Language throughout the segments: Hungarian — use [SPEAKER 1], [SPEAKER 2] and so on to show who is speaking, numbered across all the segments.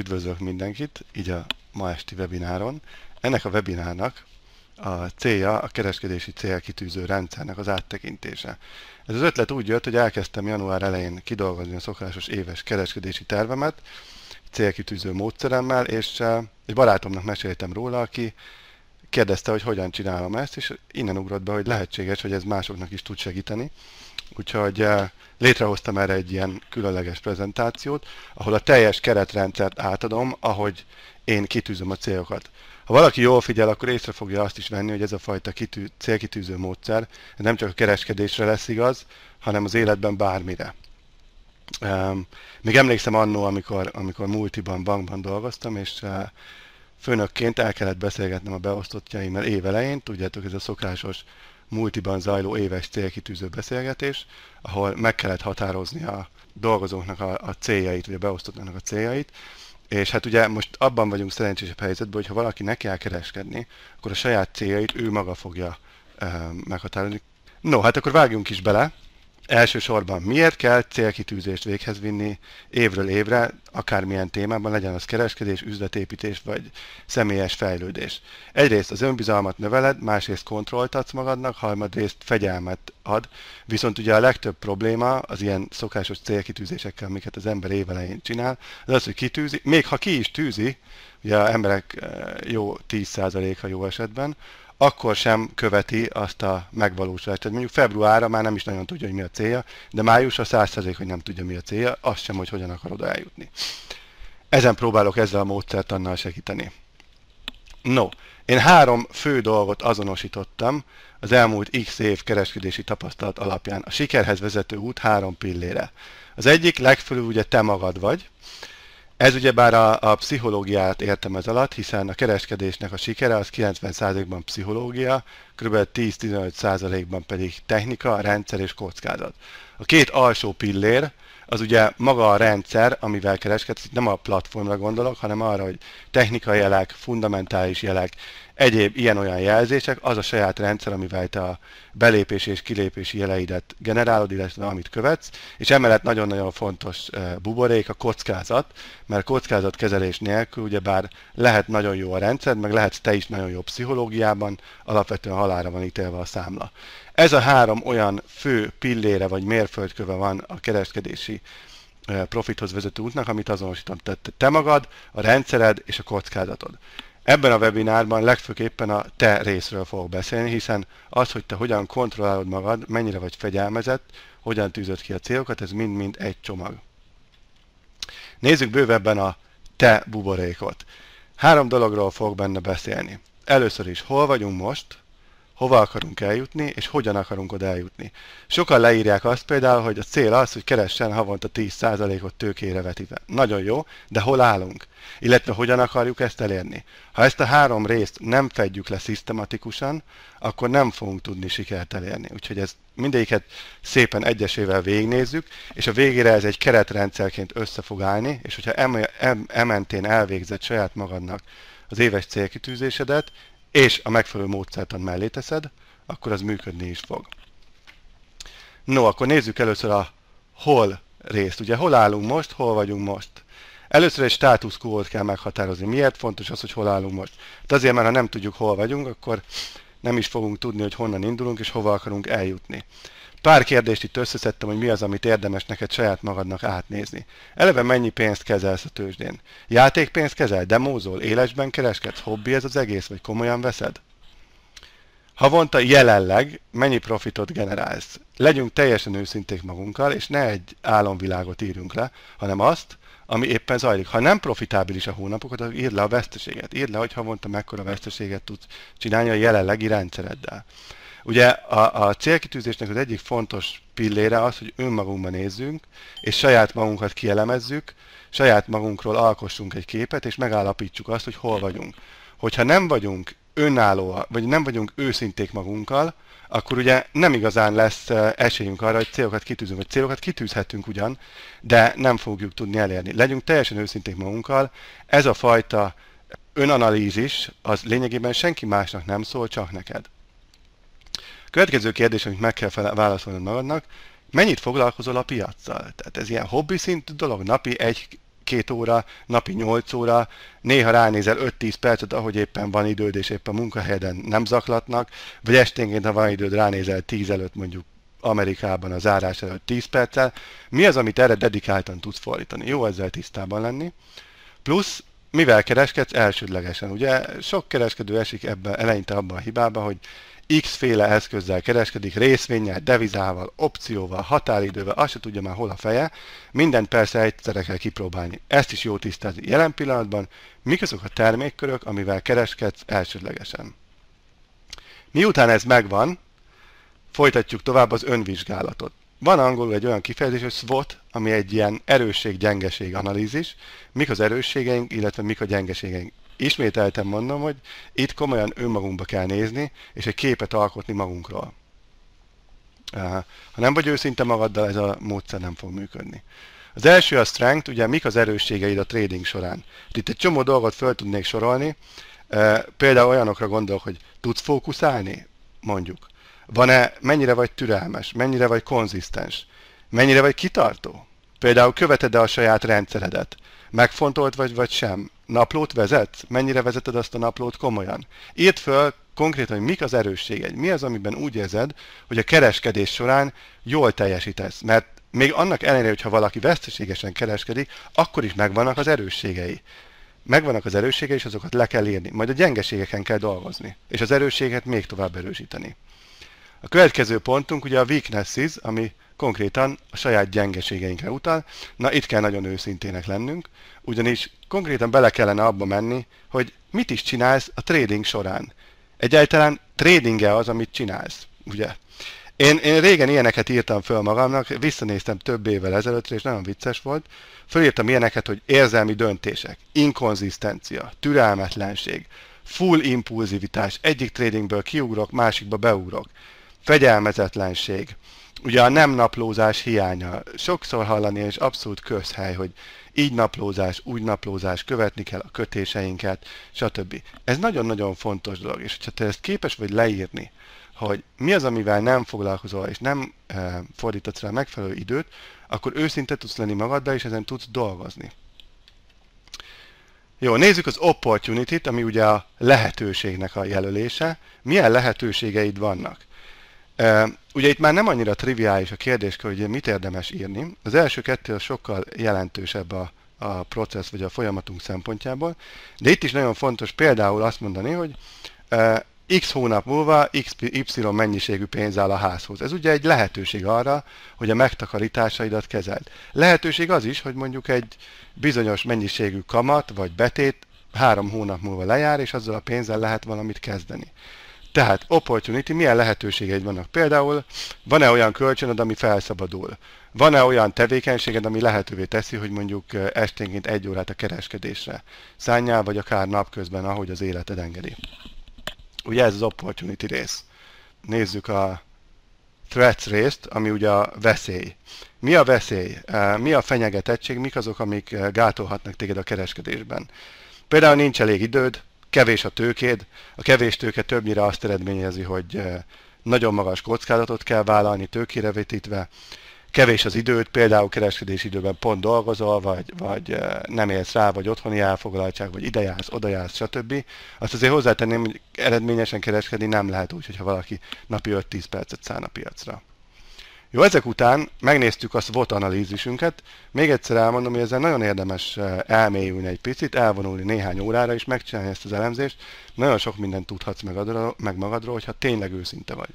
[SPEAKER 1] Üdvözlök mindenkit, így a ma esti webináron. Ennek a webinárnak a célja a kereskedési célkitűző rendszernek az áttekintése. Ez az ötlet úgy jött, hogy elkezdtem január elején kidolgozni a szokásos éves kereskedési tervemet, célkitűző módszeremmel, és egy barátomnak meséltem róla, aki kérdezte, hogy hogyan csinálom ezt, és innen ugrott be, hogy lehetséges, hogy ez másoknak is tud segíteni. Úgyhogy létrehoztam erre egy ilyen különleges prezentációt, ahol a teljes keretrendszert átadom, ahogy én kitűzöm a célokat. Ha valaki jól figyel, akkor észre fogja azt is venni, hogy ez a fajta célkitűző módszer ez nem csak a kereskedésre lesz igaz, hanem az életben bármire. Még emlékszem annó, amikor multiban, bankban dolgoztam, és főnökként el kellett beszélgetnem a beosztottjaimmal évelején, tudjátok, ez a szokásos multiban zajló éves célkitűző beszélgetés, ahol meg kellett határozni a dolgozóknak a céljait, vagy a beosztottnak a céljait, és hát ugye most abban vagyunk szerencsésebb helyzetben, hogy ha valaki neki kell kereskedni, akkor a saját céljait ő maga fogja meghatározni. No, hát akkor vágjunk is bele. Elsősorban miért kell célkitűzést véghez vinni évről évre, akármilyen témában, legyen az kereskedés, üzletépítés vagy személyes fejlődés. Egyrészt az önbizalmat növeled, másrészt kontrollt adsz magadnak, harmadrészt fegyelmet ad, viszont ugye a legtöbb probléma az ilyen szokásos célkitűzésekkel, amiket az ember évelején csinál, az az, hogy kitűzi, még ha ki is tűzi, ugye az emberek jó 10%-a jó esetben, akkor sem követi azt a megvalósulást. Tehát mondjuk februárra már nem is nagyon tudja, hogy mi a célja, de májusra 100%, hogy nem tudja, mi a célja, azt sem, hogy hogyan akar oda eljutni. Ezen próbálok ezzel a módszertannal segíteni. No, én 3 fő dolgot azonosítottam az elmúlt x év kereskedési tapasztalat alapján. A sikerhez vezető út 3 pillére. Az egyik legfölül ugye te magad vagy. Ez ugyebár a pszichológiát értem ez alatt, hiszen a kereskedésnek a sikere az 90%-ban pszichológia, kb. 10-15%-ban pedig technika, rendszer és kockázat. A 2 alsó pillér az ugye maga a rendszer, amivel kereskedsz, nem a platformra gondolok, hanem arra, hogy technikai jelek, fundamentális jelek, egyéb ilyen-olyan jelzések, az a saját rendszer, amivel te a belépési és kilépési jeleidet generálod, illetve amit követsz, és emellett nagyon-nagyon fontos buborék a kockázat, mert kockázatkezelés nélkül ugyebár lehet nagyon jó a rendszer, meg lehetsz te is nagyon jó pszichológiában, alapvetően halálra van ítélve a számla. Ez a 3 olyan fő pillére vagy mérföldköve van a kereskedési profithoz vezető útnak, amit azonosított te magad, a rendszered és a kockázatod. Ebben a webinárban legfőképpen a te részről fogok beszélni, hiszen az, hogy te hogyan kontrollálod magad, mennyire vagy fegyelmezett, hogyan tűzöd ki a célokat, ez mind-mind egy csomag. Nézzük bővebben a te buborékot. 3 dologról fogok benne beszélni. Először is, hol vagyunk most, hova akarunk eljutni, és hogyan akarunk oda eljutni. Sokan leírják azt például, hogy a cél az, hogy keressen havonta 10%-ot tőkére vetítve. Nagyon jó, de hol állunk? Illetve hogyan akarjuk ezt elérni? Ha ezt a 3 részt nem fedjük le szisztematikusan, akkor nem fogunk tudni sikert elérni. Úgyhogy ezt mindegyiket szépen egyesével végignézzük, és a végére ez egy keretrendszerként össze fog állni, és hogyha ementén elvégzed saját magadnak az éves célkitűzésedet, és a megfelelő módszertan mellé teszed, akkor az működni is fog. No, akkor nézzük először a hol részt. Ugye hol állunk most, hol vagyunk most. Először egy status quo-t kell meghatározni. Miért fontos az, hogy hol állunk most? De azért, mert ha nem tudjuk, hol vagyunk, akkor nem is fogunk tudni, hogy honnan indulunk, és hova akarunk eljutni. Pár kérdést itt összeszedtem, hogy mi az, amit érdemes neked saját magadnak átnézni. Eleve mennyi pénzt kezelsz a tőzsdén? Játékpénzt kezel? Demózol? Élesben kereskedsz? Hobbi ez az egész? Vagy komolyan veszed? Havonta jelenleg mennyi profitot generálsz? Legyünk teljesen őszinték magunkkal, és ne egy álomvilágot írjunk le, hanem azt, ami éppen zajlik. Ha nem profitábilis a hónapokat, akkor írd le a veszteséget. Írd le, hogy havonta mekkora veszteséget tudsz csinálni a jelenlegi rendszereddel. Ugye a célkitűzésnek az egyik fontos pillére az, hogy önmagunkban nézzünk, és saját magunkat kielemezzük, saját magunkról alkossunk egy képet, és megállapítsuk azt, hogy hol vagyunk. Hogyha nem vagyunk önállóak, vagy nem vagyunk őszinték magunkkal, akkor ugye nem igazán lesz esélyünk arra, hogy célokat kitűzünk, vagy célokat kitűzhetünk ugyan, de nem fogjuk tudni elérni. Legyünk teljesen őszinték magunkkal, ez a fajta önanalízis, az lényegében senki másnak nem szól, csak neked. Következő kérdés, amit meg kell válaszolnod magadnak, mennyit foglalkozol a piaccal? Tehát ez ilyen hobbi szintű dolog, napi 1-2 2 óra, napi 8 óra, néha ránézel 5-10 percet, ahogy éppen van időd, és éppen a munkahelyeden nem zaklatnak, vagy esténként, ha van időd, ránézel 10 előtt mondjuk Amerikában a zárás előtt 10 perccel. Mi az, amit erre dedikáltan tudsz fordítani? Jó ezzel tisztában lenni. Plusz, mivel kereskedsz elsődlegesen? Ugye sok kereskedő esik ebben eleinte abban a hibába, hogy X-féle eszközzel kereskedik, részvénnyel, devizával, opcióval, határidővel, azt se tudja már hol a feje. Mindent persze egyszerre kell kipróbálni. Ezt is jó tisztázni jelen pillanatban. Mik azok a termékkörök, amivel kereskedsz elsődlegesen? Miután ez megvan, folytatjuk tovább az önvizsgálatot. Van angolul egy olyan kifejezés, hogy SWOT, ami egy ilyen erősség-gyengeség analízis. Mik az erősségeink, illetve mik a gyengeségeink. Ismételten mondom, hogy itt komolyan önmagunkba kell nézni, és egy képet alkotni magunkról. Ha nem vagy őszinte magaddal, ez a módszer nem fog működni. Az első a strength, ugye mik az erősségeid a trading során. Itt egy csomó dolgot föl tudnék sorolni, például olyanokra gondolok, hogy tudsz fókuszálni, mondjuk. Mennyire vagy türelmes, mennyire vagy konzisztens, mennyire vagy kitartó. Például követed-e a saját rendszeredet, megfontolt vagy sem, naplót vezetsz, mennyire vezeted azt a naplót komolyan. Írd föl konkrétan, hogy mik az erősségeid, mi az, amiben úgy érzed, hogy a kereskedés során jól teljesítesz, mert még annak ellenére, hogyha valaki veszteségesen kereskedik, akkor is megvannak az erősségei. Megvannak az erősségei, és azokat le kell írni. Majd a gyengeségeken kell dolgozni, és az erősséget még tovább erősíteni. A következő pontunk ugye a weaknesses, ami konkrétan a saját gyengeségeinkre utal. Na, itt kell nagyon őszintének lennünk, ugyanis konkrétan bele kellene abba menni, hogy mit is csinálsz a trading során. Egyáltalán trading-e az, amit csinálsz, ugye? Én régen ilyeneket írtam föl magamnak, visszanéztem több évvel ezelőttre, és nagyon vicces volt. Fölírtam ilyeneket, hogy érzelmi döntések, inkonzisztencia, türelmetlenség, full impulzivitás, egyik tradingből kiugrok, másikba beugrok, fegyelmezetlenség, ugye a nem naplózás hiánya. Sokszor hallani, és abszolút közhely, hogy így naplózás, úgy naplózás, követni kell a kötéseinket, stb. Ez nagyon-nagyon fontos dolog, és ha te ezt képes vagy leírni, hogy mi az, amivel nem foglalkozol, és nem fordítasz rá megfelelő időt, akkor őszinte tudsz lenni magaddal, és ezen tudsz dolgozni. Jó, nézzük az opportunity-t, ami ugye a lehetőségnek a jelölése. Milyen lehetőségeid vannak? Ugye itt már nem annyira triviális a kérdés, hogy mit érdemes írni. Az első kettő sokkal jelentősebb a processz vagy a folyamatunk szempontjából, de itt is nagyon fontos például azt mondani, hogy X hónap múlva Y mennyiségű pénz áll a házhoz. Ez ugye egy lehetőség arra, hogy a megtakarításaidat kezeld. Lehetőség az is, hogy mondjuk egy bizonyos mennyiségű kamat vagy betét 3 hónap múlva lejár, és azzal a pénzzel lehet valamit kezdeni. Tehát opportunity, milyen lehetőségeid vannak? Például van-e olyan kölcsönöd, ami felszabadul? Van-e olyan tevékenységed, ami lehetővé teszi, hogy mondjuk esténként 1 órát a kereskedésre szánjál, vagy akár napközben, ahogy az életed engedi? Ugye ez az opportunity rész. Nézzük a threats részt, ami ugye a veszély. Mi a veszély? Mi a fenyegetettség? Mik azok, amik gátolhatnak téged a kereskedésben? Például nincs elég időd, kevés a tőkéd. A kevés tőke többnyire azt eredményezi, hogy nagyon magas kockázatot kell vállalni tőkére vetítve. Kevés az időd, például kereskedési időben pont dolgozol, vagy nem élsz rá, vagy otthoni elfoglaltság, vagy ide jársz, oda jársz, stb. Azt azért hozzátenném, hogy eredményesen kereskedni nem lehet úgy, hogyha valaki napi 5-10 percet szán a piacra. Jó, ezek után megnéztük a SWOT analízisünket. Még egyszer elmondom, hogy ezzel nagyon érdemes elmélyülni egy picit, elvonulni néhány órára, és megcsinálni ezt az elemzést. Nagyon sok mindent tudhatsz meg magadról, hogyha tényleg őszinte vagy.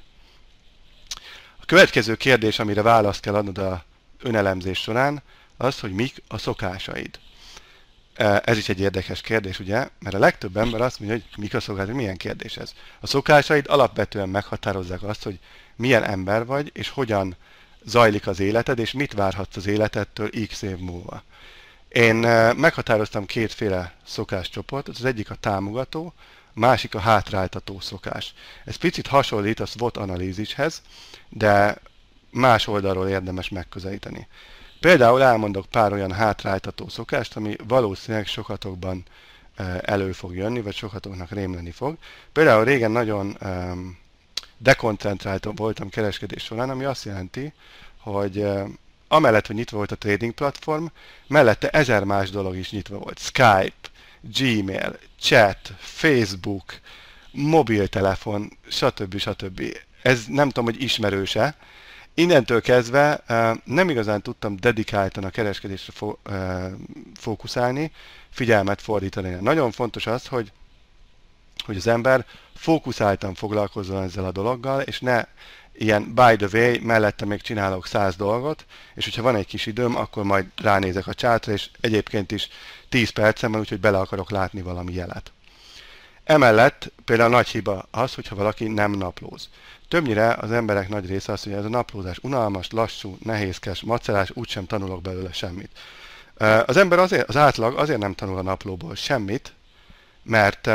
[SPEAKER 1] A következő kérdés, amire választ kell adnod a önelemzés során, az, hogy mik a szokásaid. Ez is egy érdekes kérdés, ugye? Mert a legtöbb ember azt mondja, hogy mik a szokásaid, milyen kérdés ez. A szokásaid alapvetően meghatározzák azt, hogy milyen ember vagy, és hogyan zajlik az életed, és mit várhatsz az életedtől x év múlva. Én meghatároztam 2 féle szokáscsoportot, az egyik a támogató, a másik a hátráltató szokás. Ez picit hasonlít a SWOT analízishez, de más oldalról érdemes megközelíteni. Például elmondok pár olyan hátráltató szokást, ami valószínűleg sokatokban elő fog jönni, vagy sokatoknak rémleni fog. Például régen nagyon dekoncentráltan voltam kereskedés során, ami azt jelenti, hogy amellett, hogy nyitva volt a trading platform, mellette 1000 más dolog is nyitva volt. Skype, Gmail, chat, Facebook, mobiltelefon, stb. Ez nem tudom, hogy ismerőse. Innentől kezdve nem igazán tudtam dedikáltan a kereskedésre fókuszálni, figyelmet fordítani. Nagyon fontos az, hogy az ember fókuszáltan foglalkozzon ezzel a dologgal, és ne ilyen by the way, mellette még csinálok 100 dolgot, és hogyha van egy kis időm, akkor majd ránézek a chartra, és egyébként is 10 percem van, úgyhogy bele akarok látni valami jelet. Emellett például nagy hiba az, hogyha valaki nem naplóz. Többnyire az emberek nagy része azt mondja, hogy ez a naplózás unalmas, lassú, nehézkes, macerás, úgysem tanulok belőle semmit. Az ember azért, az átlag azért nem tanul a naplóból semmit, mert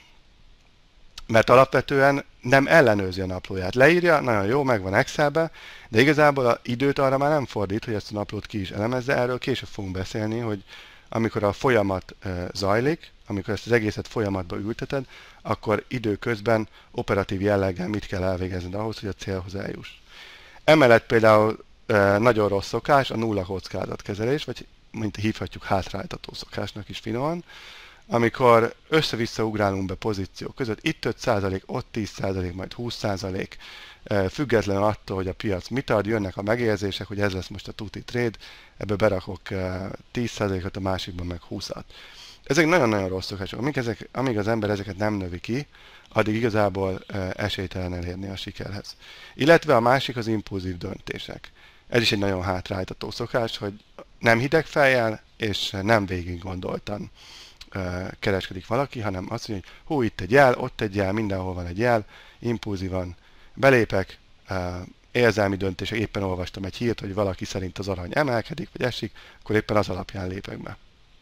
[SPEAKER 1] alapvetően nem ellenőrzi a naplóját. Leírja, nagyon jó, megvan Excelbe, de igazából az időt arra már nem fordít, hogy ezt a naplót ki is elemezze. Erről később fogunk beszélni, hogy amikor a folyamat zajlik, amikor ezt az egészet folyamatba ülteted, akkor időközben operatív jelleggel mit kell elvégezned ahhoz, hogy a célhoz eljuss. Emellett például nagyon rossz szokás a nulla kockázatkezelés, vagy mint hívhatjuk hátráltató szokásnak is finoman, amikor össze-vissza ugrálunk be pozíciók között, itt 5%, ott 10%, majd 20%, függetlenül attól, hogy a piac mit ad, jönnek a megérzések, hogy ez lesz most a tuti trade, ebbe berakok 10%-ot, a másikban meg 20-at. Ezek nagyon-nagyon rossz szokások. Amíg az ember ezeket nem növi ki, addig igazából esélytelen elérni a sikerhez. Illetve a másik az impulzív döntések. Ez is egy nagyon hátráltató szokás, hogy nem hideg fejjel és nem végig gondoltan kereskedik valaki, hanem azt mondja, hogy hú, itt egy jel, ott egy jel, mindenhol van egy jel, impulzívan belépek, érzelmi döntések, éppen olvastam egy hírt, hogy valaki szerint az arany emelkedik, vagy esik, akkor éppen az alapján lépek be.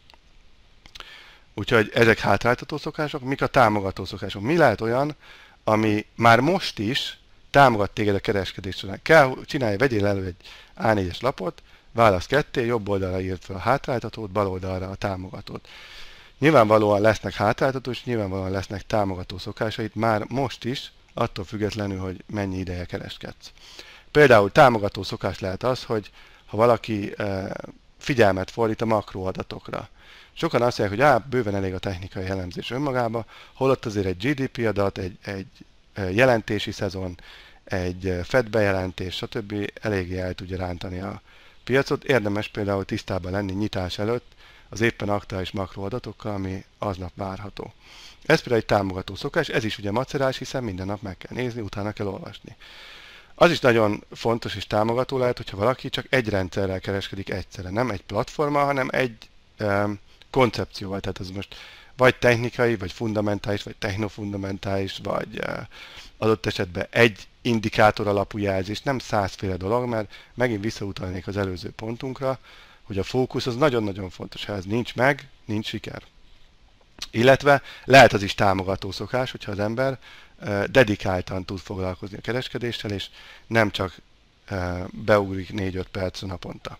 [SPEAKER 1] Úgyhogy ezek hátráltató szokások, mik a támogató szokások? Mi lehet olyan, ami már most is támogat téged a kereskedésre? Vegyél elő egy A4-es lapot, válasz ketté, jobb oldalra írd fel a hátráltatót, bal oldalra a támogatót. Nyilvánvalóan lesznek hátráltató, és nyilvánvalóan lesznek támogató szokásait már most is, attól függetlenül, hogy mennyi ideje kereskedsz. Például támogató szokás lehet az, hogy ha valaki figyelmet fordít a makroadatokra. Sokan azt mondják, hogy bőven elég a technikai elemzés önmagába, holott azért egy GDP adat, egy jelentési szezon, egy Fed bejelentés, stb. Eléggé el tudja rántani a piacot. Érdemes például tisztában lenni nyitás előtt az éppen aktuális makroadatokkal, ami aznap várható. Ez például egy támogató szokás, ez is ugye macerás, hiszen minden nap meg kell nézni, utána kell olvasni. Az is nagyon fontos és támogató lehet, hogyha valaki csak egy rendszerrel kereskedik egyszerre, nem egy platformmal, hanem egy koncepcióval. Tehát ez most vagy technikai, vagy fundamentális, vagy technofundamentális, vagy adott esetben egy indikátor alapú jelzés, nem 100 féle dolog, mert megint visszautalnék az előző pontunkra, hogy a fókusz az nagyon-nagyon fontos, ha ez nincs meg, nincs siker. Illetve lehet az is támogató szokás, hogyha az ember dedikáltan tud foglalkozni a kereskedéssel, és nem csak beugrik 4-5 perc naponta.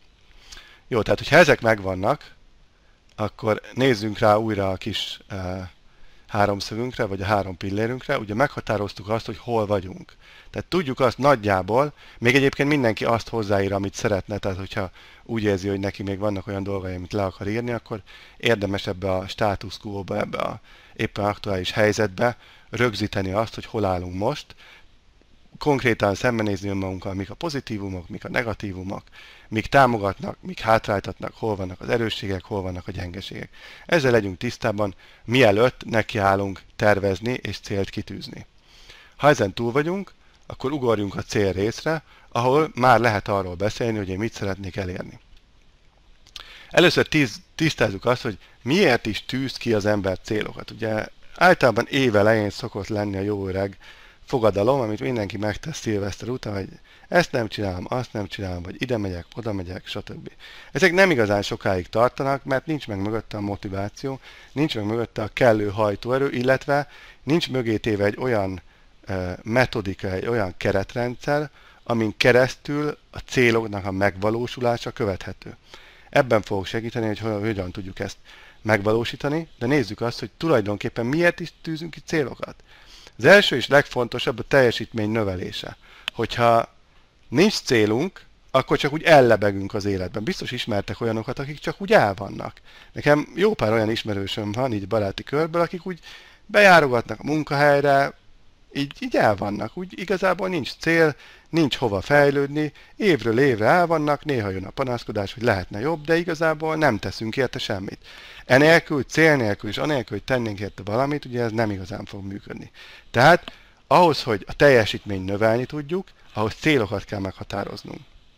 [SPEAKER 1] Jó, tehát hogyha ezek megvannak, akkor nézzünk rá újra a kis háromszögünkre, vagy a 3 pillérünkre. Ugye meghatároztuk azt, hogy hol vagyunk. Tehát tudjuk azt nagyjából, még egyébként mindenki azt hozzáír, amit szeretne, tehát hogyha úgy érzi, hogy neki még vannak olyan dolgai, amit le akar írni, akkor érdemes ebbe a status quo-ba, ebbe a éppen aktuális helyzetbe rögzíteni azt, hogy hol állunk most, konkrétan szembenézni önmagunkkal, mik a pozitívumok, mik a negatívumok, mik támogatnak, mik hátráltatnak, hol vannak az erősségek, hol vannak a gyengeségek. Ezzel legyünk tisztában, mielőtt nekiállunk tervezni és célt kitűzni. Ha ezen túl vagyunk, akkor ugorjunk a cél részre, ahol már lehet arról beszélni, hogy én mit szeretnék elérni. Először tisztázzuk azt, hogy miért is tűz ki az ember célokat. Ugye általában év elején szokott lenni a jó öreg fogadalom, amit mindenki megtesz szilveszter után, hogy ezt nem csinálom, azt nem csinálom, vagy ide megyek, oda megyek, stb. Ezek nem igazán sokáig tartanak, mert nincs meg mögötte a motiváció, nincs meg mögötte a kellő hajtóerő, illetve nincs mögé téve egy olyan metodika, egy olyan keretrendszer, amin keresztül a céloknak a megvalósulása követhető. Ebben fogok segíteni, hogy hogyan tudjuk ezt megvalósítani, de nézzük azt, hogy tulajdonképpen miért is tűzünk ki célokat. Az első és legfontosabb a teljesítmény növelése. Hogyha nincs célunk, akkor csak úgy ellebegünk az életben. Biztos ismertek olyanokat, akik csak úgy el vannak. Nekem jó pár olyan ismerősöm van, így baráti körből, akik úgy bejárogatnak a munkahelyre, így el vannak. Úgy igazából nincs cél, nincs hova fejlődni, évről évre el vannak, néha jön a panaszkodás, hogy lehetne jobb, de igazából nem teszünk érte semmit. Enélkül, cél nélkül és anélkül, hogy tennénk érte valamit, ugye ez nem igazán fog működni. Tehát ahhoz, hogy a teljesítményt növelni tudjuk, ahhoz célokat kell meghatároznunk.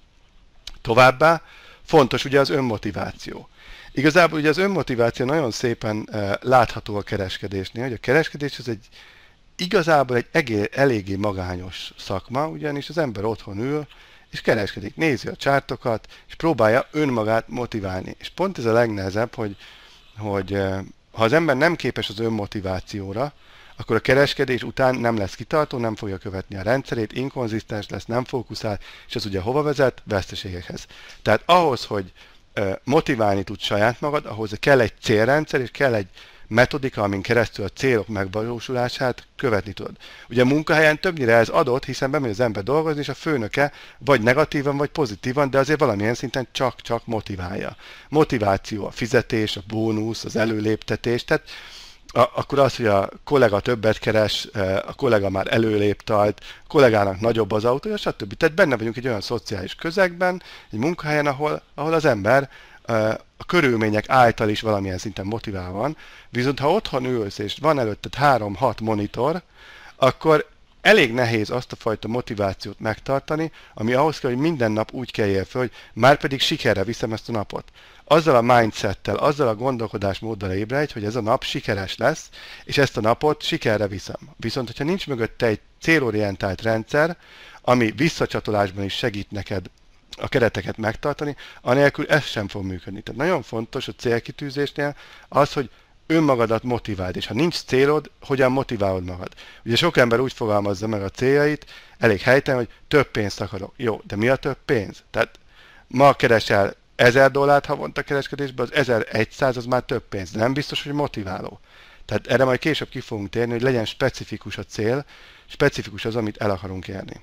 [SPEAKER 1] Továbbá fontos ugye az önmotiváció. Igazából ugye az önmotiváció nagyon szépen látható a kereskedésnél, hogy a kereskedés az igazából egy eléggé magányos szakma, ugyanis az ember otthon ül, és kereskedik, nézi a csártokat, és próbálja önmagát motiválni. És pont ez a legnehezebb, hogy ha az ember nem képes az önmotivációra, akkor a kereskedés után nem lesz kitartó, nem fogja követni a rendszerét, inkonzisztens lesz, nem fókuszál, és ez ugye hova vezet? Veszteségekhez. Tehát ahhoz, hogy motiválni tud saját magad, ahhoz kell egy célrendszer, és kell egy metodika, amin keresztül a célok megvalósulását követni tudod. Ugye a munkahelyen többnyire ez adott, hiszen bemegy az ember dolgozni, és a főnöke vagy negatívan, vagy pozitívan, de azért valamilyen szinten csak motiválja. Motiváció, a fizetés, a bónusz, az előléptetés, tehát akkor az, hogy a kollega többet keres, a kollega már előléptalt, a kollégának nagyobb az autója, stb. Tehát benne vagyunk egy olyan szociális közegben, egy munkahelyen, ahol az ember a körülmények által is valamilyen szinten motiválva van, viszont ha otthon ülsz, és van előtted 3-6 monitor, akkor elég nehéz azt a fajta motivációt megtartani, ami ahhoz kell, hogy minden nap úgy kelljél föl, hogy már pedig sikerre viszem ezt a napot. Azzal a mindsettel, azzal a gondolkodásmóddal ébredj, hogy ez a nap sikeres lesz, és ezt a napot sikerre viszem. Viszont, hogyha nincs mögötte egy célorientált rendszer, ami visszacsatolásban is segít neked a kereteket megtartani, anélkül ez sem fog működni. Tehát nagyon fontos a célkitűzésnél az, hogy önmagadat motiváld, és ha nincs célod, hogyan motiválod magad. Ugye sok ember úgy fogalmazza meg a céljait, elég helytelen, hogy több pénzt akarok. Jó, de mi a több pénz? Tehát ma keresel $1000 havonta kereskedésben, az 1100 az már több pénz, de nem biztos, hogy motiváló. Tehát erre majd később ki fogunk térni, hogy legyen specifikus a cél, specifikus az, amit el akarunk érni.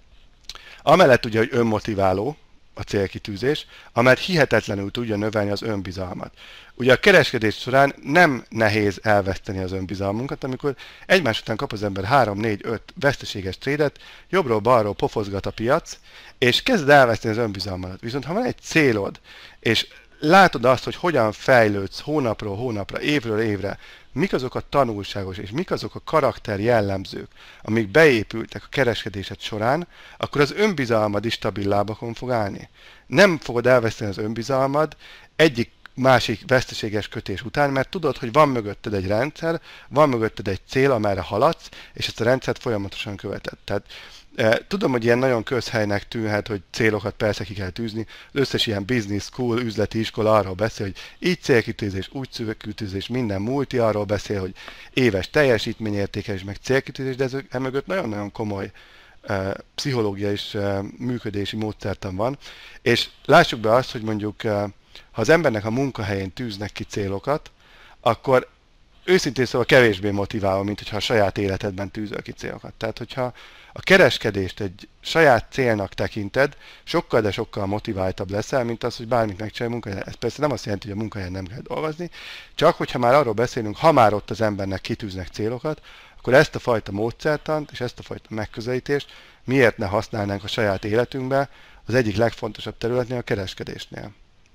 [SPEAKER 1] Amellett ugye, hogy önmotiváló a célkitűzés, amellett hihetetlenül tudja növelni az önbizalmat. Ugye a kereskedés során nem nehéz elveszteni az önbizalmunkat, amikor egymás után kap az ember 3-4-5 veszteséges trédet, jobbról-balról pofozgat a piac, és kezd elveszteni az önbizalmat. Viszont ha van egy célod, és látod azt, hogy hogyan fejlődsz hónapról hónapra, évről évre, mik azok a tanulságos és mik azok a karakter jellemzők, amik beépültek a kereskedésed során, akkor az önbizalmad is stabil lábakon fog állni. Nem fogod elveszteni az önbizalmad egyik másik veszteséges kötés után, mert tudod, hogy van mögötted egy rendszer, van mögötted egy cél, amerre haladsz, és ezt a rendszert folyamatosan követed. Tehát tudom, hogy ilyen nagyon közhelynek tűnhet, hogy célokat persze ki kell tűzni. Az összes ilyen business school, üzleti iskola arról beszél, hogy így célkitűzés, úgy célkitűzés, minden multi arról beszél, hogy éves teljesítményértékelés, meg célkitűzés, de ez emögött nagyon-nagyon komoly pszichológiai és működési módszertan van. És lássuk be azt, hogy mondjuk, ha az embernek a munkahelyén tűznek ki célokat, akkor őszintén szóval kevésbé motiváló, mint hogyha a saját életedben tűzöl ki célokat. Tehát, hogyha a kereskedést egy saját célnak tekinted, sokkal, de sokkal motiváltabb leszel, mint az, hogy bármit megcsinálj munkahelyen. Ez persze nem azt jelenti, hogy a munkahelyen nem kell dolgozni, csak hogyha már arról beszélünk, ha már ott az embernek kitűznek célokat, akkor ezt a fajta módszertant és ezt a fajta megközelítést miért ne használnánk a saját életünkbe az egyik legfontosabb területnél, a kereskedésnél.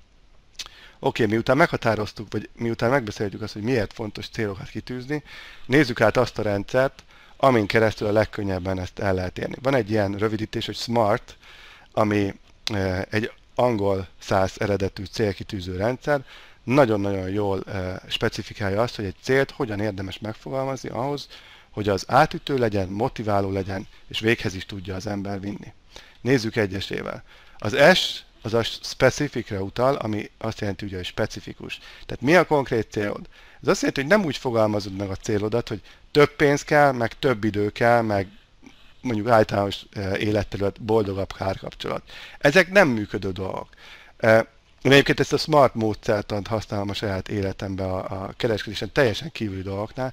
[SPEAKER 1] Oké, miután meghatároztuk, vagy miután megbeszéltük azt, hogy miért fontos célokat kitűzni, nézzük át azt a rendszert, amin keresztül a legkönnyebben ezt el lehet érni. Van egy ilyen rövidítés, hogy SMART, ami egy angol száz eredetű célkitűző rendszer, nagyon-nagyon jól specifikálja azt, hogy egy célt hogyan érdemes megfogalmazni ahhoz, hogy az átütő legyen, motiváló legyen, és véghez is tudja az ember vinni. Nézzük egyesével. Az S az a specificre utal, ami azt jelenti, ugye, hogy specifikus. Tehát mi a konkrét célod? Ez azt jelenti, hogy nem úgy fogalmazod meg a célodat, hogy több pénz kell, meg több idő kell, meg mondjuk általános életterület, boldogabb párkapcsolat. Ezek nem működő dolgok. Én egyébként ezt a smart módszertant használom a saját életemben a kereskedésen teljesen kívüli dolgoknál.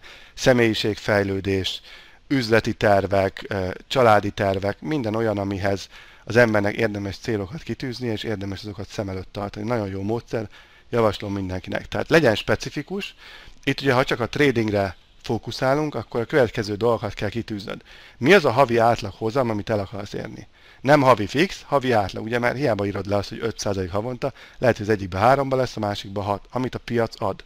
[SPEAKER 1] Személyiségfejlődés, üzleti tervek, családi tervek, minden olyan, amihez az embernek érdemes célokat kitűzni, és érdemes azokat szem előtt tartani. Nagyon jó módszer, javaslom mindenkinek. Tehát legyen specifikus. Itt ugye, ha csak a tradingre fókuszálunk, akkor a következő dolgokat kell kitűznöd. Mi az a havi átlag hozam, amit el akarsz érni? Nem havi fix, havi átlag. Ugye már hiába írod le azt, hogy 5% havonta, lehet, hogy az egyikben 3-ba lesz, a másikban 6, amit a piac ad.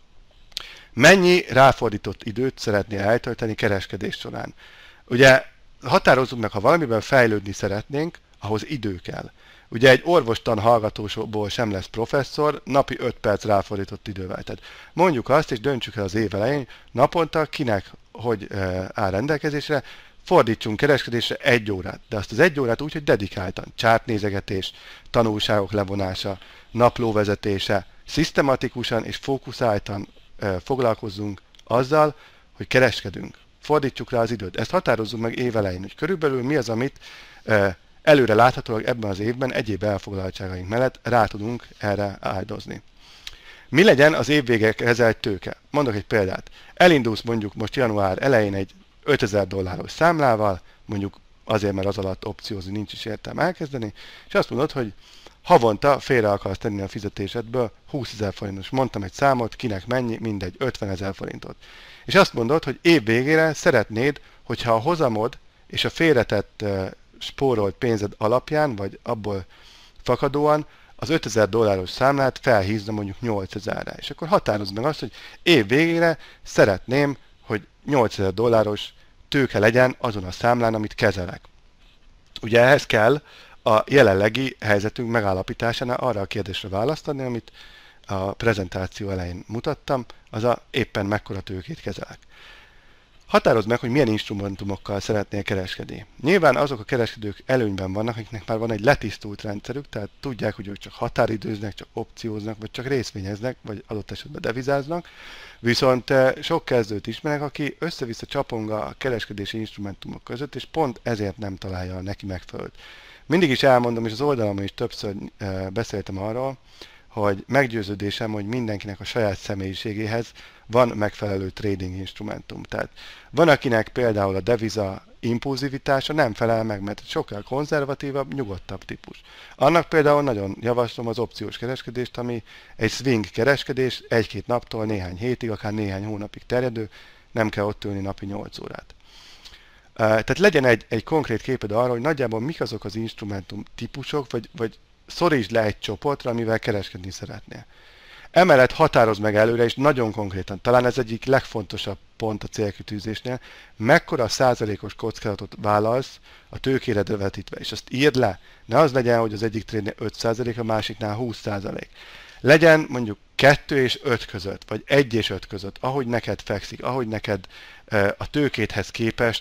[SPEAKER 1] Mennyi ráfordított időt szeretnél eltölteni kereskedés során? Ugye határozzunk meg, ha valamiben fejlődni szeretnénk, ahhoz idő kell. Ugye egy orvostan hallgatósból sem lesz professzor, napi 5 perc ráfordított idővel. Tehát mondjuk azt, és döntsük el az év elején, naponta kinek hogy áll rendelkezésre, fordítsunk kereskedésre 1 órát, de azt az 1 órát úgy, hogy dedikáltan, csártnézegetés, tanulságok levonása, naplóvezetése, szisztematikusan és fókuszáltan foglalkozzunk azzal, hogy kereskedünk. Fordítsuk rá az időt. Ezt határozzunk meg évelején, hogy körülbelül mi az, amit előre láthatólag ebben az évben egyéb elfoglaltságaink mellett rá tudunk erre áldozni. Mi legyen az évvége kezelt tőke? Mondok egy példát. Elindulsz mondjuk most január elején egy $5000 számlával, mondjuk azért, mert az alatt opciózni nincs is értelme elkezdeni, és azt mondod, hogy havonta félre akarsz tenni a fizetésedből 20 000 forintos. Mondtam egy számot, kinek mennyi, mindegy, 50 000 forintot. És azt mondod, hogy év végére szeretnéd, hogyha a hozamod és a félretett spórolt pénzed alapján, vagy abból fakadóan az $5000 számlát felhízna mondjuk 8000-re. És akkor határozd meg azt, hogy év végére szeretném, hogy $8000 tőke legyen azon a számlán, amit kezelek. Ugye ehhez kell a jelenlegi helyzetünk megállapításánál arra a kérdésre választ adni, amit a prezentáció elején mutattam, az a éppen mekkora tőkét kezelek. Határozd meg, hogy milyen instrumentumokkal szeretnél kereskedni. Nyilván azok a kereskedők előnyben vannak, akiknek már van egy letisztult rendszerük, tehát tudják, hogy ők csak határidőznek, csak opcióznak, vagy csak részvényeznek, vagy adott esetben devizáznak. Viszont sok kezdőt ismerek, aki össze-vissza csaponga a kereskedési instrumentumok között, és pont ezért nem találja neki megfelelőt. Mindig is elmondom, és az oldalamon is többször beszéltem arról, hogy meggyőződésem, hogy mindenkinek a saját személyiségéhez van megfelelő trading instrumentum. Tehát van, akinek például a deviza impulzivitása nem felel meg, mert sokkal konzervatívabb, nyugodtabb típus. Annak például nagyon javaslom az opciós kereskedést, ami egy swing kereskedés, 1-2 naptól néhány hétig, akár néhány hónapig terjedő, nem kell ott ülni napi 8 órát. Tehát legyen egy konkrét képed arra, hogy nagyjából mik azok az instrumentum típusok, vagy szorítsd le egy csoportra, amivel kereskedni szeretnél. Emellett határozd meg előre, és nagyon konkrétan, talán ez egyik legfontosabb pont a célkitűzésnél, mekkora százalékos kockázatot vállalsz a tőkéredre vetítve, és azt írd le. Ne az legyen, hogy az egyik trédnél 5%, a másiknál 20%. Legyen mondjuk 2 és 5 között, vagy 1 és 5 között, ahogy neked fekszik, ahogy neked a tőkéthez képest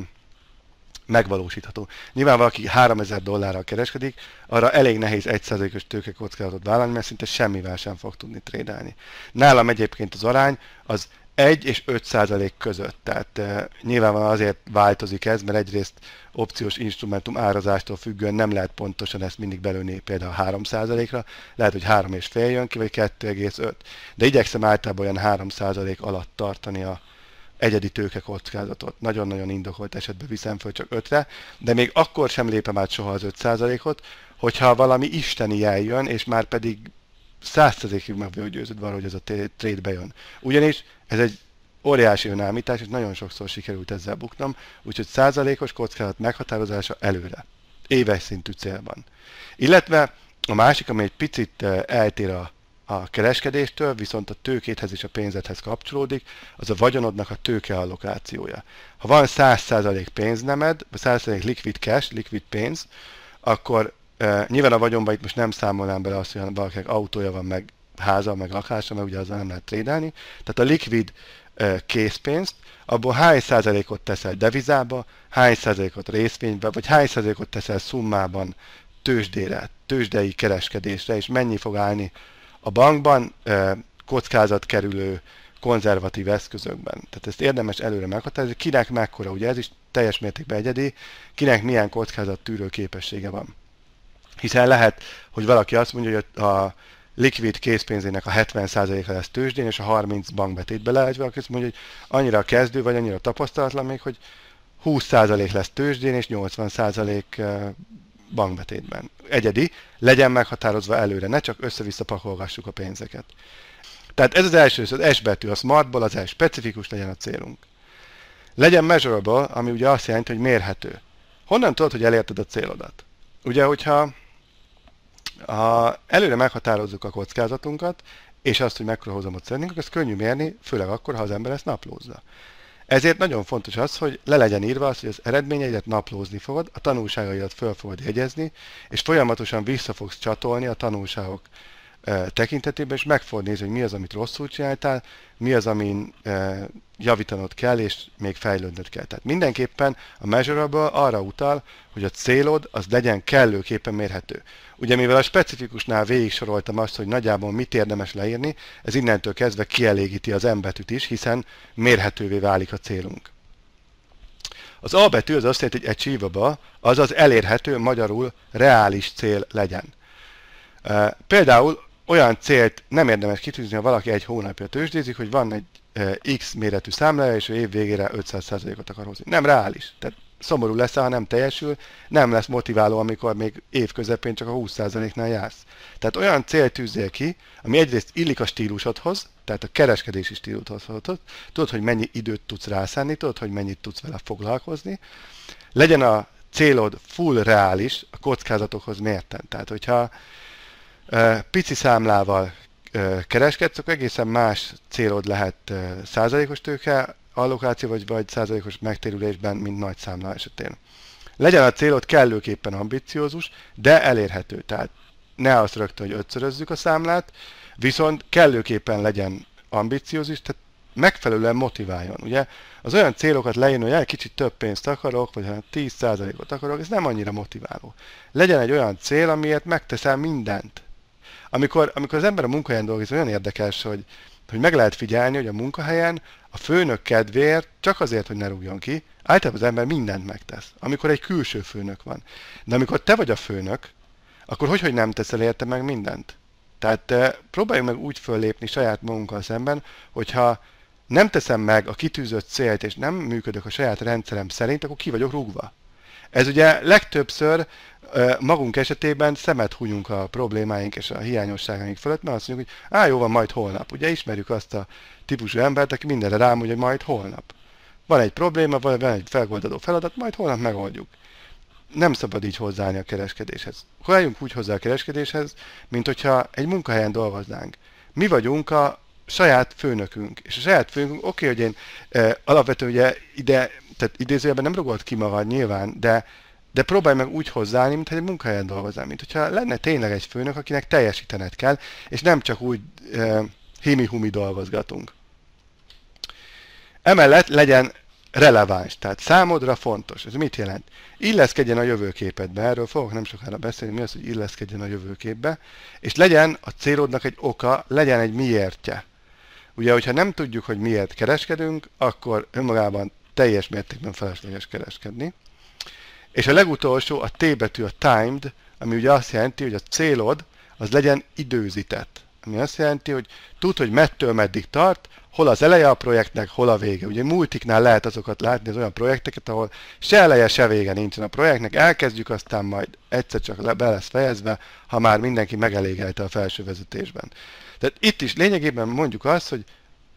[SPEAKER 1] megvalósítható. Nyilván valaki $3000 kereskedik, arra elég nehéz 1%-os tőkekockázatot vállalni, mert szinte semmivel sem fog tudni trédelni. Nálam egyébként az arány az 1 és 5% között, tehát nyilvánvalóan azért változik ez, mert egyrészt opciós instrumentum árazástól függően nem lehet pontosan ezt mindig belőni például 3%-ra, lehet, hogy 3,5 jön ki, vagy 2,5. De igyekszem általában olyan 3% alatt tartani a egyedi tőkekockázatot. Nagyon-nagyon indokolt esetben viszem föl csak 5-re, de még akkor sem lépem át soha az 5%-ot, hogyha valami isteni jel jön, és már pedig 100%-ig meg vagyok győződve arra, hogy ez a trade bejön. Ugyanis ez egy óriási önállítás, és nagyon sokszor sikerült ezzel buknom, úgyhogy százalékos kockázat meghatározása előre. Éves szintű célban. Illetve a másik, ami egy picit eltér a kereskedéstől, viszont a tőkéthez és a pénzedhez kapcsolódik, az a vagyonodnak a tőkeallokációja. Ha van 100% pénznemed, vagy 100% liquid cash, liquid pénz, akkor nyilván a vagyonban itt most nem számolnám bele azt, hogy valakinek autója van, meg háza, meg lakása, meg ugye azzal nem lehet trédelni. Tehát a liquid készpénzt, abból hány százalékot teszel devizába, hány százalékot részvénybe, vagy hány százalékot teszel szummában tőzsdére, tőzsdei kereskedésre, és mennyi fog állni a bankban kockázatkerülő konzervatív eszközökben. Tehát ezt érdemes előre meghatározni, kinek mekkora, ugye ez is teljes mértékben egyedi, kinek milyen kockázattűrő képessége van. Hiszen lehet, hogy valaki azt mondja, hogy a likvid készpénzének a 70%-a lesz tőzsdén, és a 30 bankbetétbe lehet, valaki azt mondja, hogy annyira kezdő, vagy annyira tapasztalatlan még, hogy 20% lesz tőzsdén, és 80% bankbetétben. Egyedi, legyen meghatározva előre, ne csak össze-vissza pakolgassuk a pénzeket. Tehát ez az első, az S betű, a smartból az S, specifikus legyen a célunk. Legyen measurable, ami ugye azt jelenti, hogy mérhető. Honnan tudod, hogy elérted a célodat? Ugye, hogyha előre meghatározzuk a kockázatunkat, és azt, hogy mekkora hozamot szeretnénk, azt könnyű mérni, főleg akkor, ha az ember ezt naplózza. Ezért nagyon fontos az, hogy le legyen írva az, hogy az eredményeidet naplózni fogod, a tanulságaidat föl fogod jegyezni, és folyamatosan vissza fogsz csatolni a tanulságok tekintetében, és meg fogod nézni, hogy mi az, amit rosszul csináltál, mi az, amin javítanod kell, és még fejlődnöd kell. Tehát mindenképpen a measurable arra utal, hogy a célod az legyen kellőképpen mérhető. Ugye mivel a specifikusnál végig soroltam azt, hogy nagyjából mit érdemes leírni, ez innentől kezdve kielégíti az M betűt is, hiszen mérhetővé válik a célunk. Az A betű az azt jelenti, hogy achievable, azaz elérhető, magyarul reális cél legyen. Például olyan célt nem érdemes kitűzni, ha valaki egy hónapja tőzsdézik, hogy van egy X méretű számlája, és ő év végére 500%-ot akar hozni. Nem reális. Tehát szomorú lesz, ha nem teljesül, nem lesz motiváló, amikor még év közepén csak a 20%-nál jársz. Tehát olyan célt tűzzél ki, ami egyrészt illik a stílusodhoz, tehát a kereskedési stílusodhoz, tudod, hogy mennyi időt tudsz rászánni, tudod, hogy mennyit tudsz vele foglalkozni. Legyen a célod full reális, a kockázatokhoz mérten. Tehát, hogyha pici számlával kereskedsz, akkor egészen más célod lehet százalékos tőke allokáció, vagy százalékos megtérülésben, mint nagy számla esetén. Legyen a célod kellőképpen ambiciózus, de elérhető. Tehát ne azt rögtön, hogy ötszörözzük a számlát, viszont kellőképpen legyen ambiciózus, tehát megfelelően motiváljon. Ugye az olyan célokat leírni, hogy egy kicsit több pénzt akarok, vagy 10%-ot akarok, ez nem annyira motiváló. Legyen egy olyan cél, amiért megteszel mindent. Amikor az ember a munkahelyen dolgozik, olyan érdekes, hogy meg lehet figyelni, hogy a munkahelyen a főnök kedvéért, csak azért, hogy ne rúgjon ki, általában az ember mindent megtesz, amikor egy külső főnök van. De amikor te vagy a főnök, akkor hogy nem teszel érte meg mindent? Tehát próbáljunk meg úgy föllépni saját magunkkal szemben, hogyha nem teszem meg a kitűzött célt, és nem működök a saját rendszerem szerint, akkor ki vagyok rúgva. Ez ugye legtöbbször magunk esetében szemet hunyunk a problémáink és a hiányosságaink fölött, mert azt mondjuk, hogy jó van, majd holnap. Ugye ismerjük azt a típusú embert, aki mindenre rámondja, hogy majd holnap. Van egy probléma, van egy felgoldható feladat, majd holnap megoldjuk. Nem szabad így hozzáállni a kereskedéshez. Álljunk úgy hozzá a kereskedéshez, mint hogyha egy munkahelyen dolgoznánk. Mi vagyunk a saját főnökünk. És a saját főnökünk, oké, hogy én alapvetően ugye tehát idézőjelben nem rugod ki magad nyilván, de próbálj meg úgy hozzáállni, mintha egy munkahelyen dolgoznál, mint hogyha lenne tényleg egy főnök, akinek teljesítened kell, és nem csak úgy himi-humi dolgozgatunk. Emellett legyen releváns, tehát számodra fontos. Ez mit jelent? Illeszkedjen a jövőképedbe, erről fogok nem sokára beszélni, mi az, hogy illeszkedjen a jövőképbe, és legyen a célodnak egy oka, legyen egy miértje. Ugye, hogyha nem tudjuk, hogy miért kereskedünk, akkor önmagában teljes mértékben felesleges kereskedni. És a legutolsó, a T betű, a timed, ami ugye azt jelenti, hogy a célod az legyen időzített. Ami azt jelenti, hogy tudd, hogy mettől meddig tart, hol az eleje a projektnek, hol a vége. Ugye multiknál lehet azokat látni, az olyan projekteket, ahol se eleje, se vége nincsen a projektnek, elkezdjük, aztán majd egyszer csak be lesz fejezve, ha már mindenki megelégelte a felső vezetésben. Tehát itt is lényegében mondjuk azt, hogy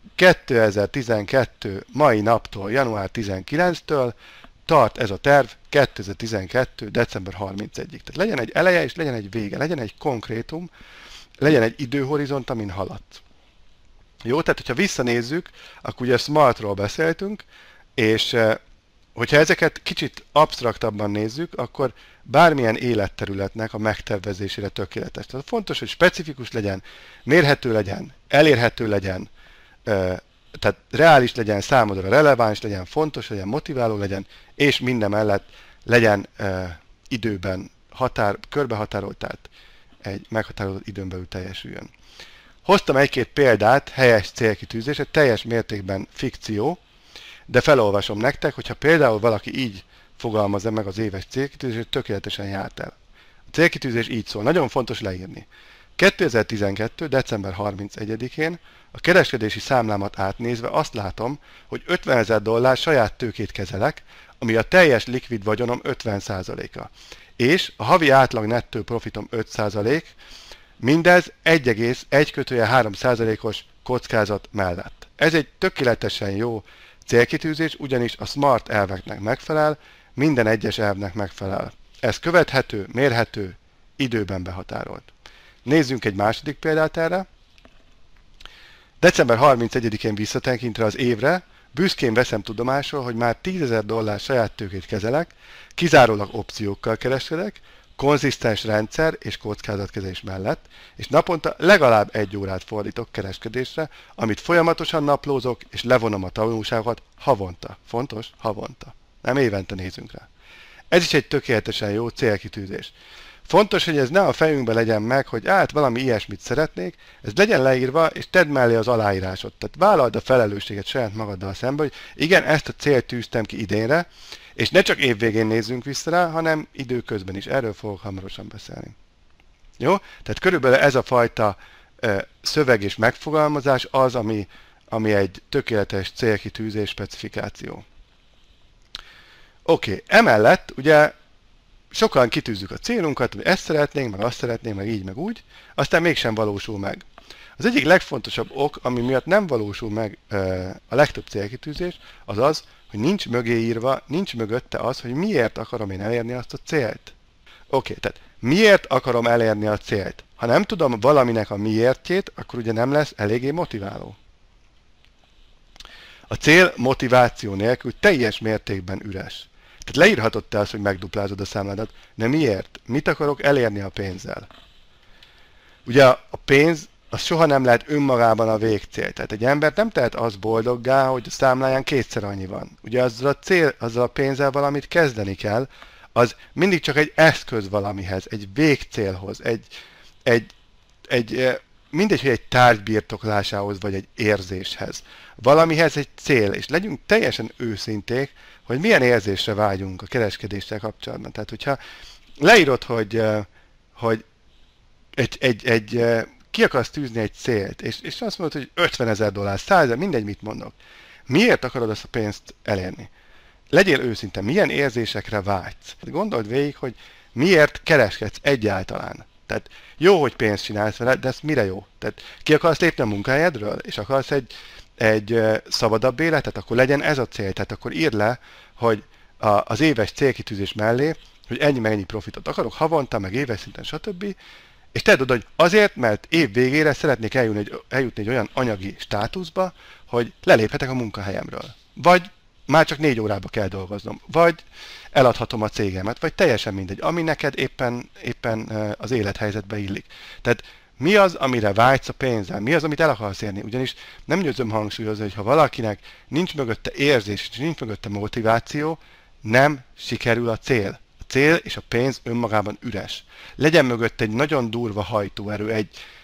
[SPEAKER 1] 2012 mai naptól, január 19-től tart ez a terv 2012. december 31-ig. Tehát legyen egy eleje és legyen egy vége, legyen egy konkrétum, legyen egy időhorizont, amin haladsz. Jó, tehát hogyha visszanézzük, akkor ugye Smartról beszéltünk, és hogyha ezeket kicsit absztraktabban nézzük, akkor bármilyen életterületnek a megtervezésére tökéletes. Tehát fontos, hogy specifikus legyen, mérhető legyen, elérhető legyen, tehát reális legyen, számodra releváns legyen, fontos legyen, motiváló legyen, és minden mellett legyen időben körbehatárolt, tehát egy meghatározott időn belül teljesüljön. Hoztam egy-két példát, helyes célkitűzésre, teljes mértékben fikció, de felolvasom nektek, hogyha például valaki így fogalmazza meg az éves célkitűzését, tökéletesen járt el. A célkitűzés így szól, nagyon fontos leírni. 2012. december 31-én a kereskedési számlámat átnézve azt látom, hogy $50,000 saját tőkét kezelek, ami a teljes likvid vagyonom 50%-a. és a havi átlag nettó profitom 5%, mindez 1,1-3%-os kockázat mellett. Ez egy tökéletesen jó célkitűzés, ugyanis a SMART elveknek megfelel, minden egyes elvnek megfelel. Ez követhető, mérhető, időben behatárolt. Nézzünk egy második példát erre. December 31-én visszatekintre az évre, büszkén veszem tudomásul, hogy már $10,000 saját tőkét kezelek, kizárólag opciókkal kereskedek, konzisztens rendszer és kockázatkezelés mellett, és naponta legalább 1 órát fordítok kereskedésre, amit folyamatosan naplózok, és levonom a tanulságokat havonta. Fontos? Havonta. Nem évente nézünk rá. Ez is egy tökéletesen jó célkitűzés. Fontos, hogy ez ne a fejünkbe legyen meg, hogy valami ilyesmit szeretnék, ez legyen leírva, és tedd mellé az aláírásot. Tehát vállald a felelősséget saját magaddal szemben, hogy igen, ezt a célt tűztem ki idénre, és ne csak évvégén nézzünk vissza rá, hanem időközben is. Erről fogok hamarosan beszélni. Jó? Tehát körülbelül ez a fajta szöveg és megfogalmazás az, ami egy tökéletes célkitűzés specifikáció. Oké, emellett ugye sokan kitűzzük a célunkat, hogy ezt szeretnénk, meg azt szeretnénk, meg így, meg úgy, aztán mégsem valósul meg. Az egyik legfontosabb ok, ami miatt nem valósul meg a legtöbb célkitűzés, az az, hogy nincs mögé írva, nincs mögötte az, hogy miért akarom én elérni azt a célt. Oké, tehát miért akarom elérni a célt? Ha nem tudom valaminek a miértjét, akkor ugye nem lesz eléggé motiváló. A cél motiváció nélkül teljes mértékben üres. Tehát leírhatod te azt, hogy megduplázod a számládat, de miért? Mit akarok elérni a pénzzel? Ugye a pénz az soha nem lehet önmagában a végcél. Tehát egy ember nem tehet az boldoggá, hogy a számláján 2-szer annyi van. Ugye azzal a pénzzel valamit kezdeni kell, az mindig csak egy eszköz valamihez, egy végcélhoz, mindegy, hogy egy tárgy birtoklásához, vagy egy érzéshez. Valamihez egy cél, és legyünk teljesen őszinték, hogy milyen érzésre vágyunk a kereskedéssel kapcsolatban. Tehát, hogyha leírod, hogy ki akarsz tűzni egy célt, és azt mondod, hogy $50,000, 100,000, mindegy, mit mondok. Miért akarod azt a pénzt elérni? Legyél őszinte, milyen érzésekre vágysz? Gondold végig, hogy miért kereskedsz egyáltalán. Tehát jó, hogy pénzt csinálsz vele, de ez mire jó? Tehát ki akarsz lépni a munkahelyedről, és akarsz egy szabadabb életet, akkor legyen ez a cél. Tehát akkor írd le, hogy az éves célkitűzés mellé, hogy ennyi meg ennyi profitot akarok havonta, meg éves szinten, stb. És tedd oda, hogy azért, mert év végére szeretnék eljutni egy olyan anyagi státuszba, hogy leléphetek a munkahelyemről. Vagy már csak 4 órába kell dolgoznom. Vagy eladhatom a cégemet, vagy teljesen mindegy, ami neked éppen az élethelyzetbe illik. Tehát mi az, amire vágysz a pénzzel? Mi az, amit el akarsz érni? Ugyanis nem győzöm hangsúlyozni, hogy ha valakinek nincs mögötte érzés, és nincs mögötte motiváció, nem sikerül a cél. A cél és a pénz önmagában üres. Legyen mögött egy nagyon durva hajtóerő,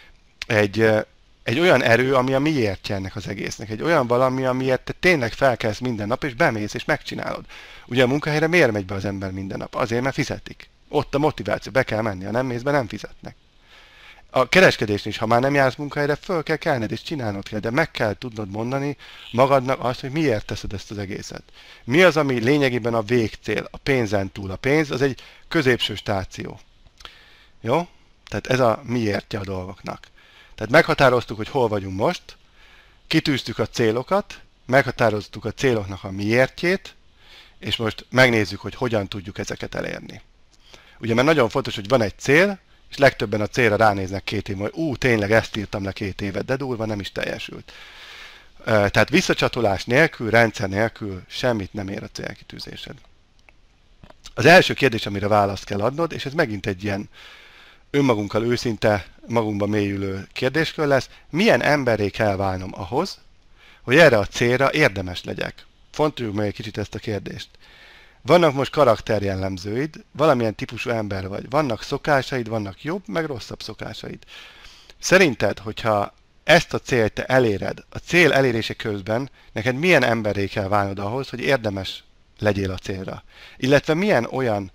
[SPEAKER 1] egy olyan erő, ami a miértje ennek az egésznek. Egy olyan valami, amiért te tényleg felkelsz minden nap, és bemész, és megcsinálod. Ugye a munkahelyre miért megy be az ember minden nap? Azért, mert fizetik. Ott a motiváció, be kell menni, ha nem mész be, nem fizetnek. A kereskedésnél is, ha már nem jársz munkahelyre, föl kell kelned, és csinálnod kell, de meg kell tudnod mondani magadnak azt, hogy miért teszed ezt az egészet. Mi az, ami lényegében a végcél, a pénzen túl. A pénz az egy középső stáció. Jó? Tehát ez a miértje a dolgoknak. Tehát meghatároztuk, hogy hol vagyunk most, kitűztük a célokat, meghatároztuk a céloknak a miértjét, és most megnézzük, hogy hogyan tudjuk ezeket elérni. Ugye, mert nagyon fontos, hogy van egy cél, és legtöbben a célra ránéznek 2 év, hogy tényleg ezt írtam le 2 évet, de durva nem is teljesült. Tehát visszacsatolás nélkül, rendszer nélkül semmit nem ér a célkitűzésed. Az első kérdés, amire választ kell adnod, és ez megint egy ilyen önmagunkkal őszinte, magunkba mélyülő kérdéskör lesz, milyen emberré kell válnom ahhoz, hogy erre a célra érdemes legyek. Fontoljuk meg egy kicsit ezt a kérdést. Vannak most karakterjellemzőid, valamilyen típusú ember vagy, vannak szokásaid, vannak jobb, meg rosszabb szokásaid. Szerinted, hogyha ezt a célt te eléred, a cél elérése közben neked milyen emberré kell válnod ahhoz, hogy érdemes legyél a célra? Illetve milyen olyan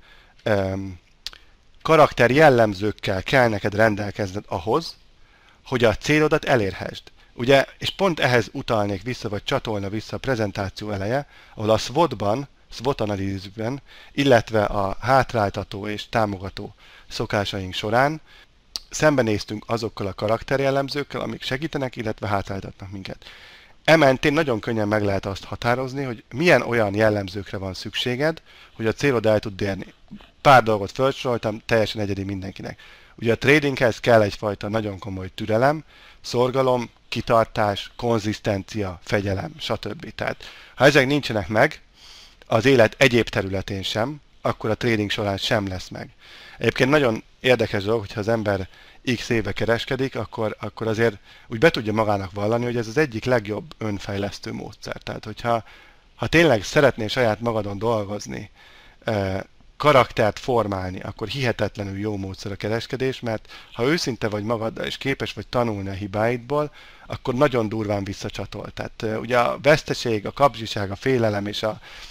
[SPEAKER 1] karakterjellemzőkkel kell neked rendelkezned ahhoz, hogy a célodat elérhessd. Ugye, és pont ehhez utalnék vissza, vagy csatolna vissza a prezentáció eleje, ahol a SWOT-ban SWOT analízisben, illetve a hátráltató és támogató szokásaink során szembenéztünk azokkal a karakterjellemzőkkel, amik segítenek, illetve hátráltatnak minket. Ementén nagyon könnyen meg lehet azt határozni, hogy milyen olyan jellemzőkre van szükséged, hogy a célod el tud érni. Pár dolgot felsoroltam, teljesen egyedi mindenkinek. Ugye a tradinghez kell egyfajta nagyon komoly türelem, szorgalom, kitartás, konzisztencia, fegyelem, stb. Tehát, ha ezek nincsenek meg, az élet egyéb területén sem, akkor a trading során sem lesz meg. Egyébként nagyon érdekes dolog, hogyha az ember x éve kereskedik, akkor azért úgy be tudja magának vallani, hogy ez az egyik legjobb önfejlesztő módszer. Tehát, hogyha tényleg szeretnél saját magadon dolgozni, karaktert formálni, akkor hihetetlenül jó módszer a kereskedés, mert ha őszinte vagy magaddal és képes vagy tanulni a hibáidból, akkor nagyon durván visszacsatol. Tehát ugye a veszteség, a kapzsiság, a félelem és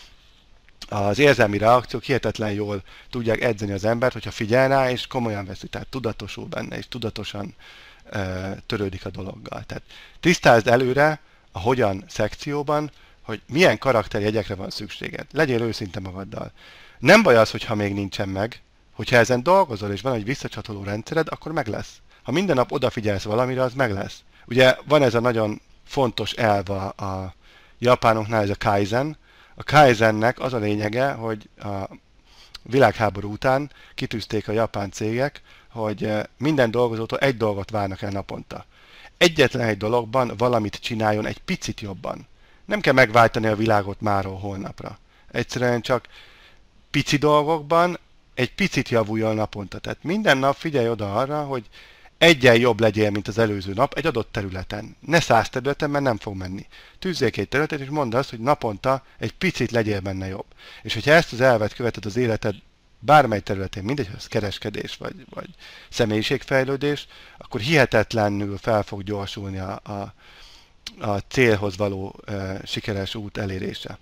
[SPEAKER 1] az érzelmi reakciók hihetetlen jól tudják edzeni az embert, hogyha figyel rá, és komolyan veszi, tehát tudatosul benne, és tudatosan törődik a dologgal. Tehát tisztázd előre a hogyan szekcióban, hogy milyen karakterjegyekre van szükséged. Legyél őszinte magaddal. Nem baj az, hogyha még nincsen meg, hogyha ezen dolgozol, és van egy visszacsatoló rendszered, akkor meg lesz. Ha minden nap odafigyelsz valamire, az meg lesz. Ugye van ez a nagyon fontos elv a japánoknál, ez a kaizen. A kaizennek az a lényege, hogy a világháború után kitűzték a japán cégek, hogy minden dolgozótól egy dolgot várnak el naponta. Egyetlen egy dologban valamit csináljon egy picit jobban. Nem kell megváltani a világot máról holnapra. Egyszerűen csak pici dolgokban egy picit javuljon naponta. Tehát minden nap figyelj oda arra, hogy egyen jobb legyél, mint az előző nap egy adott területen. Ne 100 területen, mert nem fog menni. Tűzzék egy területet, és mondd azt, hogy naponta egy picit legyél benne jobb. És hogyha ezt az elvet követed az életed bármely területén, mindegy, hogy ez kereskedés vagy személyiségfejlődés, akkor hihetetlenül fel fog gyorsulni a célhoz való sikeres út elérése.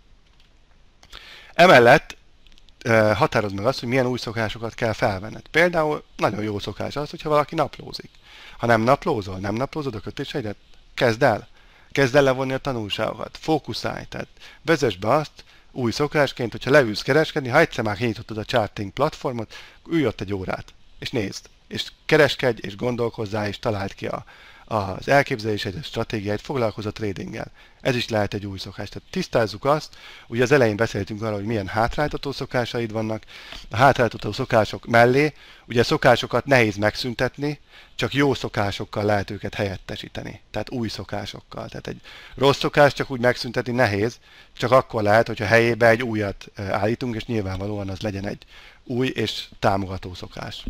[SPEAKER 1] Emellett határozd meg azt, hogy milyen új szokásokat kell felvenned. Például nagyon jó szokás az, hogyha valaki naplózik. Ha nem naplózol, nem naplózod a kötéseidet, kezd el. Kezd el levonni a tanulságokat. Fókuszálj. Tehát vezess be azt új szokásként, hogyha leülsz kereskedni, ha egyszer már kinyitottad a charting platformot, ülj ott egy órát, és nézd. És kereskedj, és gondolkozzál, és találd ki az elképzelésed, a stratégiáid, foglalkozz a tradinggel. Ez is lehet egy új szokás. Tehát tisztázzuk azt, ugye az elején beszéltünk arról, hogy milyen hátráltató szokásaid vannak. A hátráltató szokások mellé, ugye szokásokat nehéz megszüntetni, csak jó szokásokkal lehet őket helyettesíteni. Tehát új szokásokkal. Tehát egy rossz szokást csak úgy megszüntetni nehéz, csak akkor lehet, hogyha helyébe egy újat állítunk, és nyilvánvalóan az legyen egy új és támogató szokás.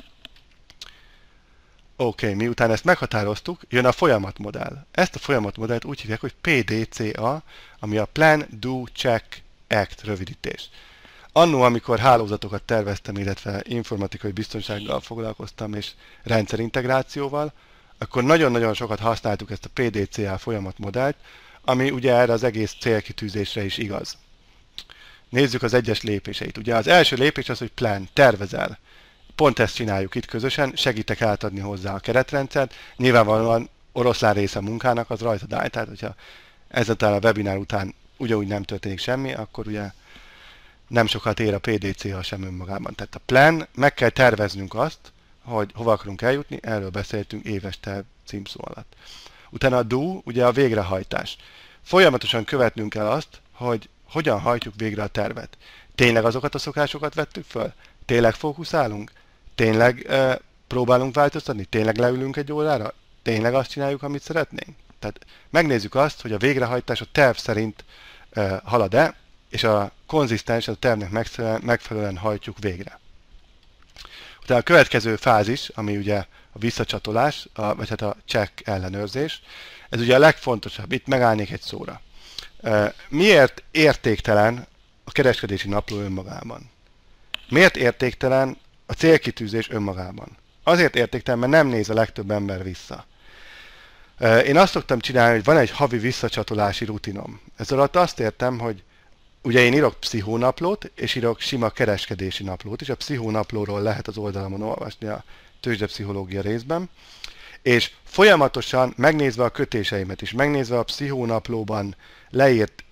[SPEAKER 1] Oké, miután ezt meghatároztuk, jön a folyamatmodell. Ezt a folyamatmodellt úgy hívják, hogy PDCA, ami a Plan, Do, Check, Act rövidítés. Annó, amikor hálózatokat terveztem, illetve informatikai biztonsággal foglalkoztam és rendszerintegrációval, akkor nagyon-nagyon sokat használtuk ezt a PDCA folyamatmodellt, ami ugye erre az egész célkitűzésre is igaz. Nézzük az egyes lépéseit. Ugye az első lépés az, hogy plan, tervezel. Pont ezt csináljuk itt közösen, segítek átadni hozzá a keretrendszert. Nyilvánvalóan oroszlán része a munkának az rajtad áll, tehát hogyha ezután a webinár után ugyanúgy nem történik semmi, akkor ugye nem sokat ér a PDCA sem önmagában. Tehát a plan, meg kell terveznünk azt, hogy hova akarunk eljutni, erről beszéltünk éves terv címszó alatt. Utána a do, ugye a végrehajtás. Folyamatosan követnünk kell azt, hogy hogyan hajtjuk végre a tervet. Tényleg azokat a szokásokat vettük föl? Tényleg fókuszálunk? Tényleg próbálunk változtatni? Tényleg leülünk egy órára? Tényleg azt csináljuk, amit szeretnénk? Tehát megnézzük azt, hogy a végrehajtás a terv szerint halad-e, és a konzisztens, a tervnek megfelelően hajtjuk végre. Utána a következő fázis, ami ugye a visszacsatolás, vagy hát a check ellenőrzés, ez ugye a legfontosabb. Itt megállnék egy szóra. Miért értéktelen a kereskedési napló önmagában? Miért értéktelen a célkitűzés önmagában? Azért értéktelen, mert nem néz a legtöbb ember vissza. Én azt szoktam csinálni, hogy van egy havi visszacsatolási rutinom. Ez alatt azt értem, hogy ugye én írok pszichónaplót, és írok sima kereskedési naplót, és a pszichónaplóról lehet az oldalamon olvasni a tőzsdepszichológia részben, és folyamatosan megnézve a kötéseimet is, megnézve a pszichónaplóban leírt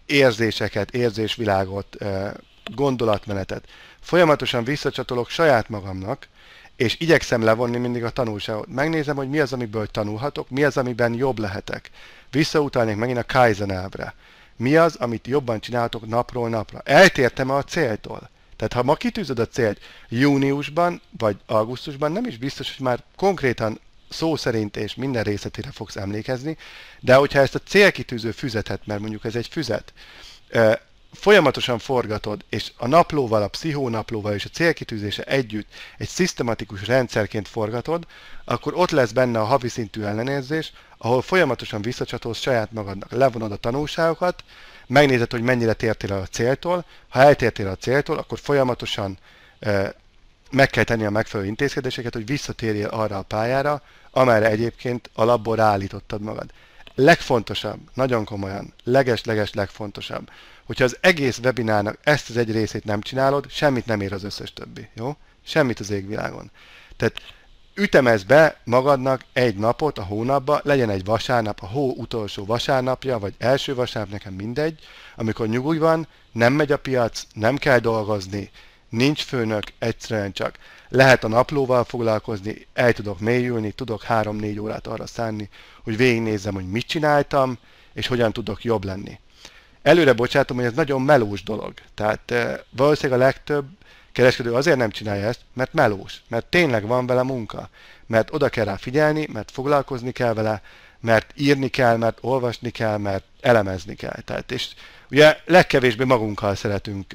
[SPEAKER 1] érzéseket, érzésvilágot, gondolatmenetet. Folyamatosan visszacsatolok saját magamnak, és igyekszem levonni mindig a tanulságot. Megnézem, hogy mi az, amiből tanulhatok, mi az, amiben jobb lehetek. Visszautalnék megint a Kaizen elvre. Mi az, amit jobban csináltok napról napra? Eltértem a céltól? Tehát ha ma kitűzöd a célt júniusban vagy augusztusban, nem is biztos, hogy már konkrétan szó szerint és minden részletére fogsz emlékezni, de hogyha ezt a célkitűző füzetet, mert mondjuk ez egy füzet, folyamatosan forgatod, és a naplóval, a pszichónaplóval és a célkitűzése együtt egy szisztematikus rendszerként forgatod, akkor ott lesz benne a havi szintű ellenérzés, ahol folyamatosan visszacsatolsz saját magadnak, levonod a tanulságokat, megnézed, hogy mennyire tértél el a céltól, ha eltértél a céltól, akkor folyamatosan meg kell tenni a megfelelő intézkedéseket, hogy visszatérjél arra a pályára, amerre egyébként alapból ráállítottad magad. Legfontosabb, nagyon komolyan, leges legfontosabb, hogyha az egész webinárnak ezt az egy részét nem csinálod, semmit nem ér az összes többi, jó? Semmit az égvilágon. Tehát ütemezd be magadnak egy napot a hónapba, legyen egy vasárnap, a hó utolsó vasárnapja, vagy első vasárnap, nekem mindegy, amikor nyugodj van, nem megy a piac, nem kell dolgozni, nincs főnök, egyszerűen csak lehet a naplóval foglalkozni, el tudok mélyülni, tudok 3-4 órát arra szánni, hogy végignézzem, hogy mit csináltam, és hogyan tudok jobb lenni. Előre bocsátom, hogy ez nagyon melós dolog. Tehát valószínűleg a legtöbb kereskedő azért nem csinálja ezt, mert melós, mert tényleg van vele munka, mert oda kell rá figyelni, mert foglalkozni kell vele, mert írni kell, mert olvasni kell, mert elemezni kell. Tehát, és ugye legkevésbé magunkkal szeretünk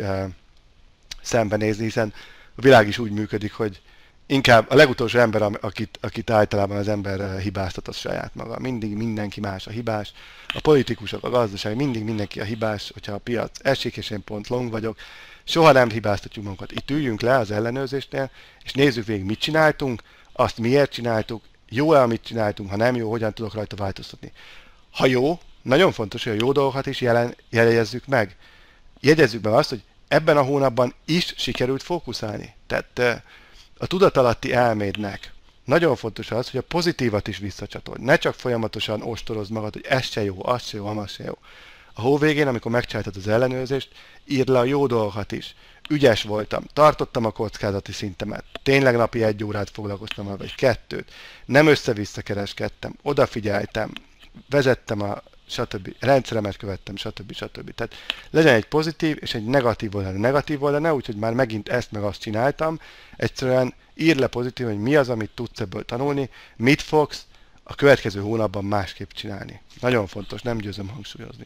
[SPEAKER 1] szembenézni, hiszen a világ is úgy működik, hogy inkább a legutolsó ember, akit általában az ember hibáztat, az saját maga. Mindig mindenki más a hibás. A politikusok, a gazdaság, mindig mindenki a hibás, hogyha a piac esik, és én pont long vagyok. Soha nem hibáztatjuk magunkat. Itt üljünk le az ellenőrzésnél, és nézzük végig, mit csináltunk, azt miért csináltuk, jó-e, amit csináltunk, ha nem jó, hogyan tudok rajta változtatni. Ha jó, nagyon fontos, hogy a jó dolgokat is jegyezzük meg. Jegyezzük meg azt, hogy ebben a hónapban is sikerült fókuszálni. Tehát a tudatalatti elmédnek nagyon fontos az, hogy a pozitívat is visszacsatol. Ne csak folyamatosan ostorozd magad, hogy ez se jó, az se jó, amaz se jó. A hó végén, amikor megcsináltad az ellenőrzést, írd le a jó dolgokat is. Ügyes voltam, tartottam a kockázati szintemet, tényleg napi 1 órát foglalkoztam vele, vagy 2, nem össze-vissza kereskedtem, odafigyeltem, vezettem a stb. Rendszeremet követtem, stb. Tehát legyen egy pozitív és egy negatív oldal. Negatív oldal ne úgy, hogy már megint ezt meg azt csináltam, egyszerűen írd le pozitív, hogy mi az, amit tudsz ebből tanulni, mit fogsz a következő hónapban másképp csinálni. Nagyon fontos, nem győzöm hangsúlyozni.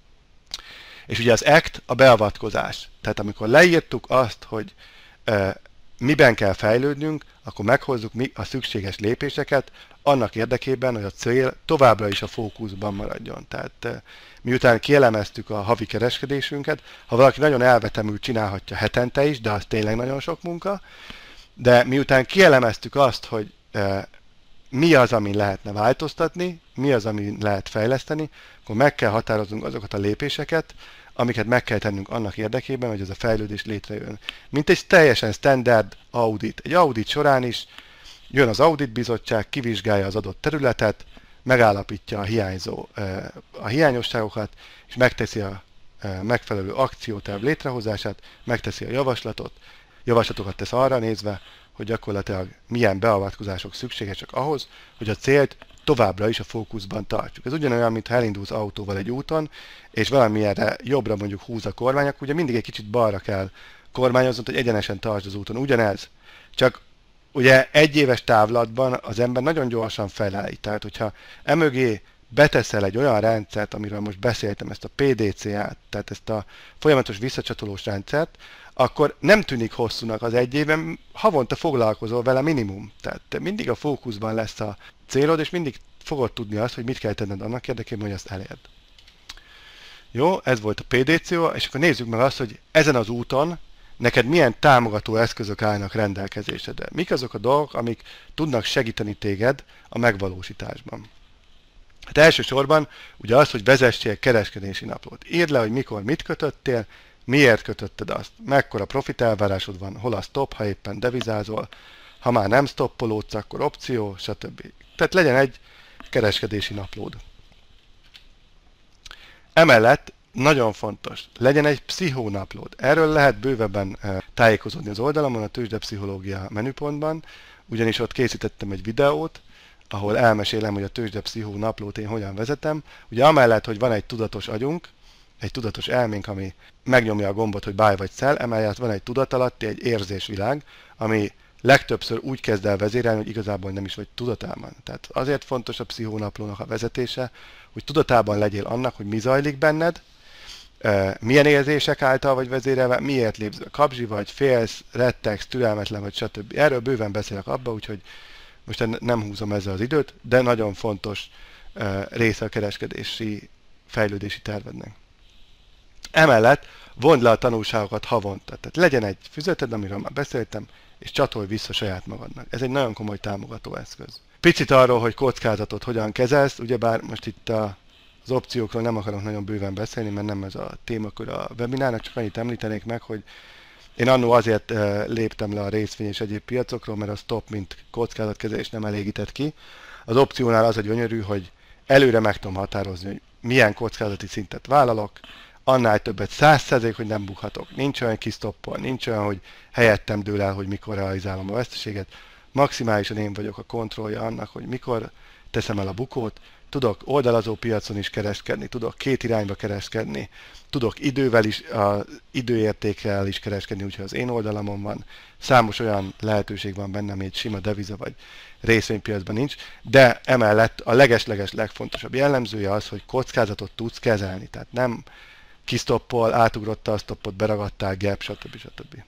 [SPEAKER 1] És ugye az ACT a beavatkozás. Tehát amikor leírtuk azt, hogy miben kell fejlődnünk, akkor meghozzuk a szükséges lépéseket annak érdekében, hogy a cél továbbra is a fókuszban maradjon. Tehát miután kielemeztük a havi kereskedésünket, ha valaki nagyon elvetemül, csinálhatja hetente is, de az tényleg nagyon sok munka, de miután kielemeztük azt, hogy mi az, amin lehetne változtatni, mi az, amin lehet fejleszteni, akkor meg kell határoznunk azokat a lépéseket, amiket meg kell tennünk annak érdekében, hogy ez a fejlődés létrejön. Mint egy teljesen standard audit. Egy audit során is jön az auditbizottság, kivizsgálja az adott területet, megállapítja a hiányosságokat, és megteszi a megfelelő akcióterv létrehozását, megteszi a javaslatokat tesz arra nézve, hogy gyakorlatilag milyen beavatkozások szükségesek ahhoz, hogy a célt továbbra is a fókuszban tartjuk. Ez ugyanolyan, mintha elindulsz autóval egy úton, és valamilyenre jobbra mondjuk húz a kormány, akkor ugye mindig egy kicsit balra kell kormányoznod, hogy egyenesen tartsd az úton. Ugyanez. Csak ugye 1 éves távlatban az ember nagyon gyorsan felállít. Tehát, hogyha emögé beteszel egy olyan rendszert, amiről most beszéltem, ezt a PDCA-t, tehát ezt a folyamatos visszacsatolós rendszert, akkor nem tűnik hosszúnak az 1 évben, havonta foglalkozol vele minimum. Tehát mindig a fókuszban lesz a célod, és mindig fogod tudni azt, hogy mit kell tenned annak érdekében, hogy azt elérd. Jó, ez volt a PDCA, és akkor nézzük meg azt, hogy ezen az úton neked milyen támogató eszközök állnak rendelkezésedre. Mik azok a dolgok, amik tudnak segíteni téged a megvalósításban. Hát elsősorban ugye az, hogy vezessél kereskedési naplót. Írd le, hogy mikor mit kötöttél, miért kötötted azt, mekkora profit elvárásod van, hol a stop, ha éppen devizázol, ha már nem stoppolódsz, akkor opció, stb. Tehát legyen egy kereskedési naplód. Emellett nagyon fontos, legyen egy pszichónaplód. Erről lehet bővebben tájékozódni az oldalamon, a tőzsdepszichológia menüpontban, ugyanis ott készítettem egy videót, ahol elmesélem, hogy a tőzsdepszichónaplót én hogyan vezetem. Ugye amellett, hogy van egy tudatos agyunk, egy tudatos elménk, ami megnyomja a gombot, hogy buy vagy sell, emellett van egy tudatalatti, egy érzésvilág, ami legtöbbször úgy kezd el vezérelni, hogy igazából nem is vagy tudatában. Tehát azért fontos a pszichónaplónak a vezetése, hogy tudatában legyél annak, hogy mi zajlik benned, milyen érzések által vagy vezérelve, miért lépsz kapzsi vagy, félsz, rettegsz, türelmetlen vagy, stb. Erről bőven beszélek abba, úgyhogy most nem húzom ezzel az időt, de nagyon fontos része a kereskedési fejlődési tervednek. Emellett vond le a tanulságokat havonta. Tehát legyen egy füzeted, amiről már beszéltem, és csatolj vissza saját magadnak. Ez egy nagyon komoly támogató eszköz. Picit arról, hogy kockázatot hogyan kezelsz, ugyebár most itt az opciókról nem akarok nagyon bőven beszélni, mert nem ez a témakör a webinárnak, csak annyit említenék meg, hogy én annó azért léptem le a részvény és egyéb piacokról, mert a stop, mint kockázatkezelés nem elégített ki. Az opciónál az a gyönyörű, hogy előre meg tudom határozni, hogy milyen kockázati szintet vállalok, annál többet 100%, hogy nem bukhatok. Nincs olyan kisztoppol, nincs olyan, hogy helyettem dől el, hogy mikor realizálom a veszteséget. Maximálisan én vagyok a kontrollja annak, hogy mikor teszem el a bukót. Tudok oldalazó piacon is kereskedni, tudok két irányba kereskedni, tudok idővel is, az időértékkel is kereskedni, úgyhogy az én oldalamon van. Számos olyan lehetőség van bennem, ami egy sima deviza vagy részvénypiacban nincs, de emellett a leges-leges legfontosabb jellemzője az, hogy kockázatot tudsz kezelni. Tehát nem kisztoppol, átugrotta a stoppot, beragadtál, gap, stb.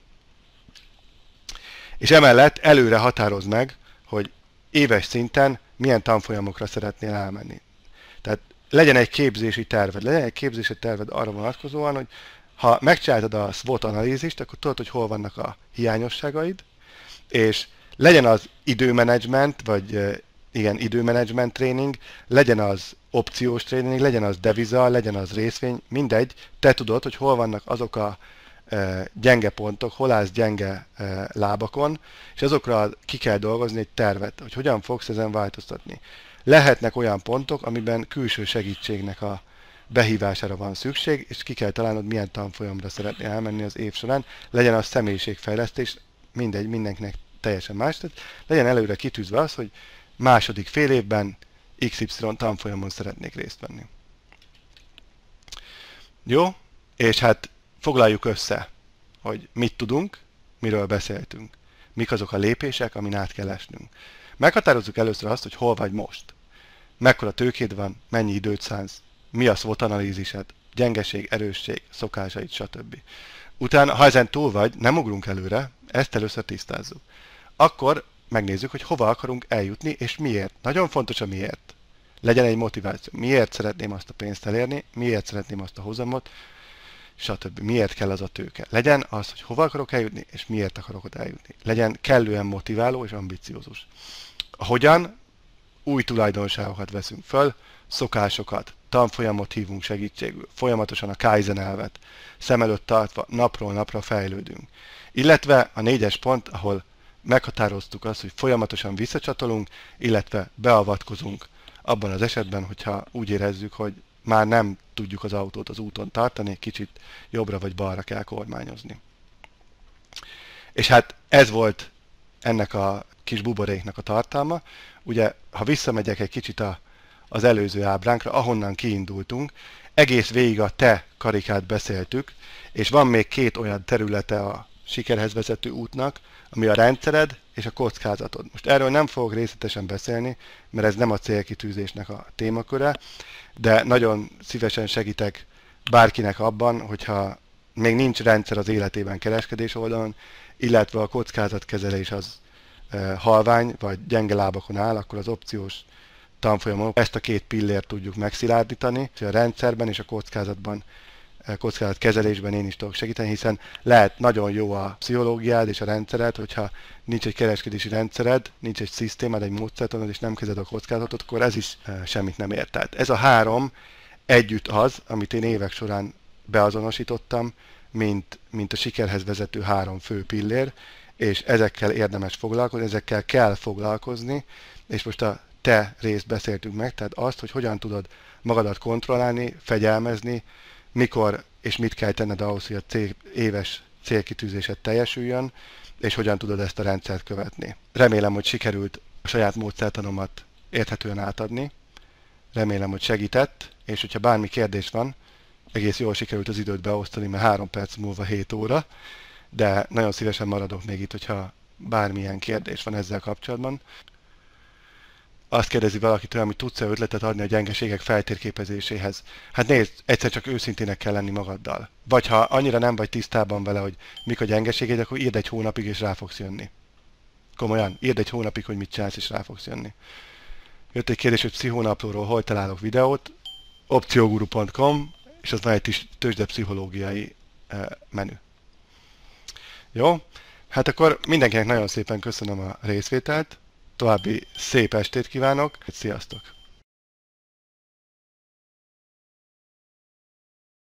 [SPEAKER 1] És emellett előre határozd meg, hogy éves szinten milyen tanfolyamokra szeretnél elmenni. Tehát legyen egy képzési terved arra vonatkozóan, hogy ha megcsináltad a SWOT analízist, akkor tudod, hogy hol vannak a hiányosságaid, és legyen az időmenedzsment, vagy időmenedzsment tréning, legyen az opciós tréning, legyen az deviza, legyen az részvény, mindegy, te tudod, hogy hol vannak azok a gyenge pontok, hol állsz gyenge lábakon, és azokra ki kell dolgozni egy tervet, hogy hogyan fogsz ezen változtatni. Lehetnek olyan pontok, amiben külső segítségnek a behívására van szükség, és ki kell találnod, milyen tanfolyamra szeretnél elmenni az év során, legyen az személyiségfejlesztés, mindegy, mindenkinek teljesen más, tehát legyen előre kitűzve az, hogy második fél évben XY tanfolyamon szeretnék részt venni. Jó? És hát foglaljuk össze, hogy mit tudunk, miről beszéltünk. Mik azok a lépések, amin át kell esnünk. Meghatározzuk először azt, hogy hol vagy most. Mekkora tőkéd van, mennyi időt szánsz, mi a SWOT analízised, gyengeség, erősség, szokásaid, stb. Utána, ha ezen túl vagy, nem ugrunk előre, ezt először tisztázzuk. Akkor megnézzük, hogy hova akarunk eljutni, és miért. Nagyon fontos a miért. Legyen egy motiváció. Miért szeretném azt a pénzt elérni, miért szeretném azt a hozamot, stb. Miért kell az a tőke. Legyen az, hogy hova akarok eljutni, és miért akarok ott eljutni. Legyen kellően motiváló és ambiciózus. Hogyan? Új tulajdonságokat veszünk föl, szokásokat, tanfolyamot hívunk segítségül, folyamatosan a Kaizen elvet, szem előtt tartva, napról napra fejlődünk. Illetve a 4-es pont, ahol meghatároztuk azt, hogy folyamatosan visszacsatolunk, illetve beavatkozunk abban az esetben, hogyha úgy érezzük, hogy már nem tudjuk az autót az úton tartani, kicsit jobbra vagy balra kell kormányozni. És hát ez volt ennek a kis buboréknak a tartalma. Ugye, ha visszamegyek egy kicsit az előző ábránkra, ahonnan kiindultunk, egész végig a te karikát beszéltük, és van még 2 olyan területe a sikerhez vezető útnak, ami a rendszered és a kockázatod. Most erről nem fogok részletesen beszélni, mert ez nem a célkitűzésnek a témaköre, de nagyon szívesen segítek bárkinek abban, hogyha még nincs rendszer az életében kereskedés oldalon, illetve a kockázatkezelés az halvány vagy gyenge lábakon áll, akkor az opciós tanfolyamon ezt a 2 pillért tudjuk megszilárdítani, hogy a rendszerben és a kockázatkezelésben én is tudok segíteni, hiszen lehet nagyon jó a pszichológiád és a rendszered, hogyha nincs egy kereskedési rendszered, nincs egy szisztémád, egy módszertanod, és nem kezeled a kockázatot, akkor ez is semmit nem ér. Tehát ez a 3 együtt az, amit én évek során beazonosítottam, mint a sikerhez vezető 3 fő pillér, és ezekkel érdemes foglalkozni, ezekkel kell foglalkozni, és most a te részt beszéltünk meg, tehát azt, hogy hogyan tudod magadat kontrollálni, fegyelmezni, mikor és mit kell tenned ahhoz, hogy a éves célkitűzésed teljesüljön, és hogyan tudod ezt a rendszert követni. Remélem, hogy sikerült a saját módszertanomat érthetően átadni. Remélem, hogy segített, és hogyha bármi kérdés van, egész jól sikerült az időt beosztani, mert 3 perc múlva 7 óra, de nagyon szívesen maradok még itt, hogyha bármilyen kérdés van ezzel kapcsolatban. Azt kérdezi valaki tőlem, hogy tudsz-e ötletet adni a gyengeségek feltérképezéséhez. Hát nézd, egyszer csak őszintének kell lenni magaddal. Vagy ha annyira nem vagy tisztában vele, hogy mik a gyengeségeid, akkor írd egy hónapig, és rá fogsz jönni. Komolyan, írd egy hónapig, hogy mit csinálsz, és rá fogsz jönni. Jött egy kérdés, hogy pszichónaplóról hol találok videót. opcioguru.com, és az van egy tőzsdepszichológiai menü. Jó? Hát akkor mindenkinek nagyon szépen köszönöm a részvételt, további szép estét kívánok, sziasztok!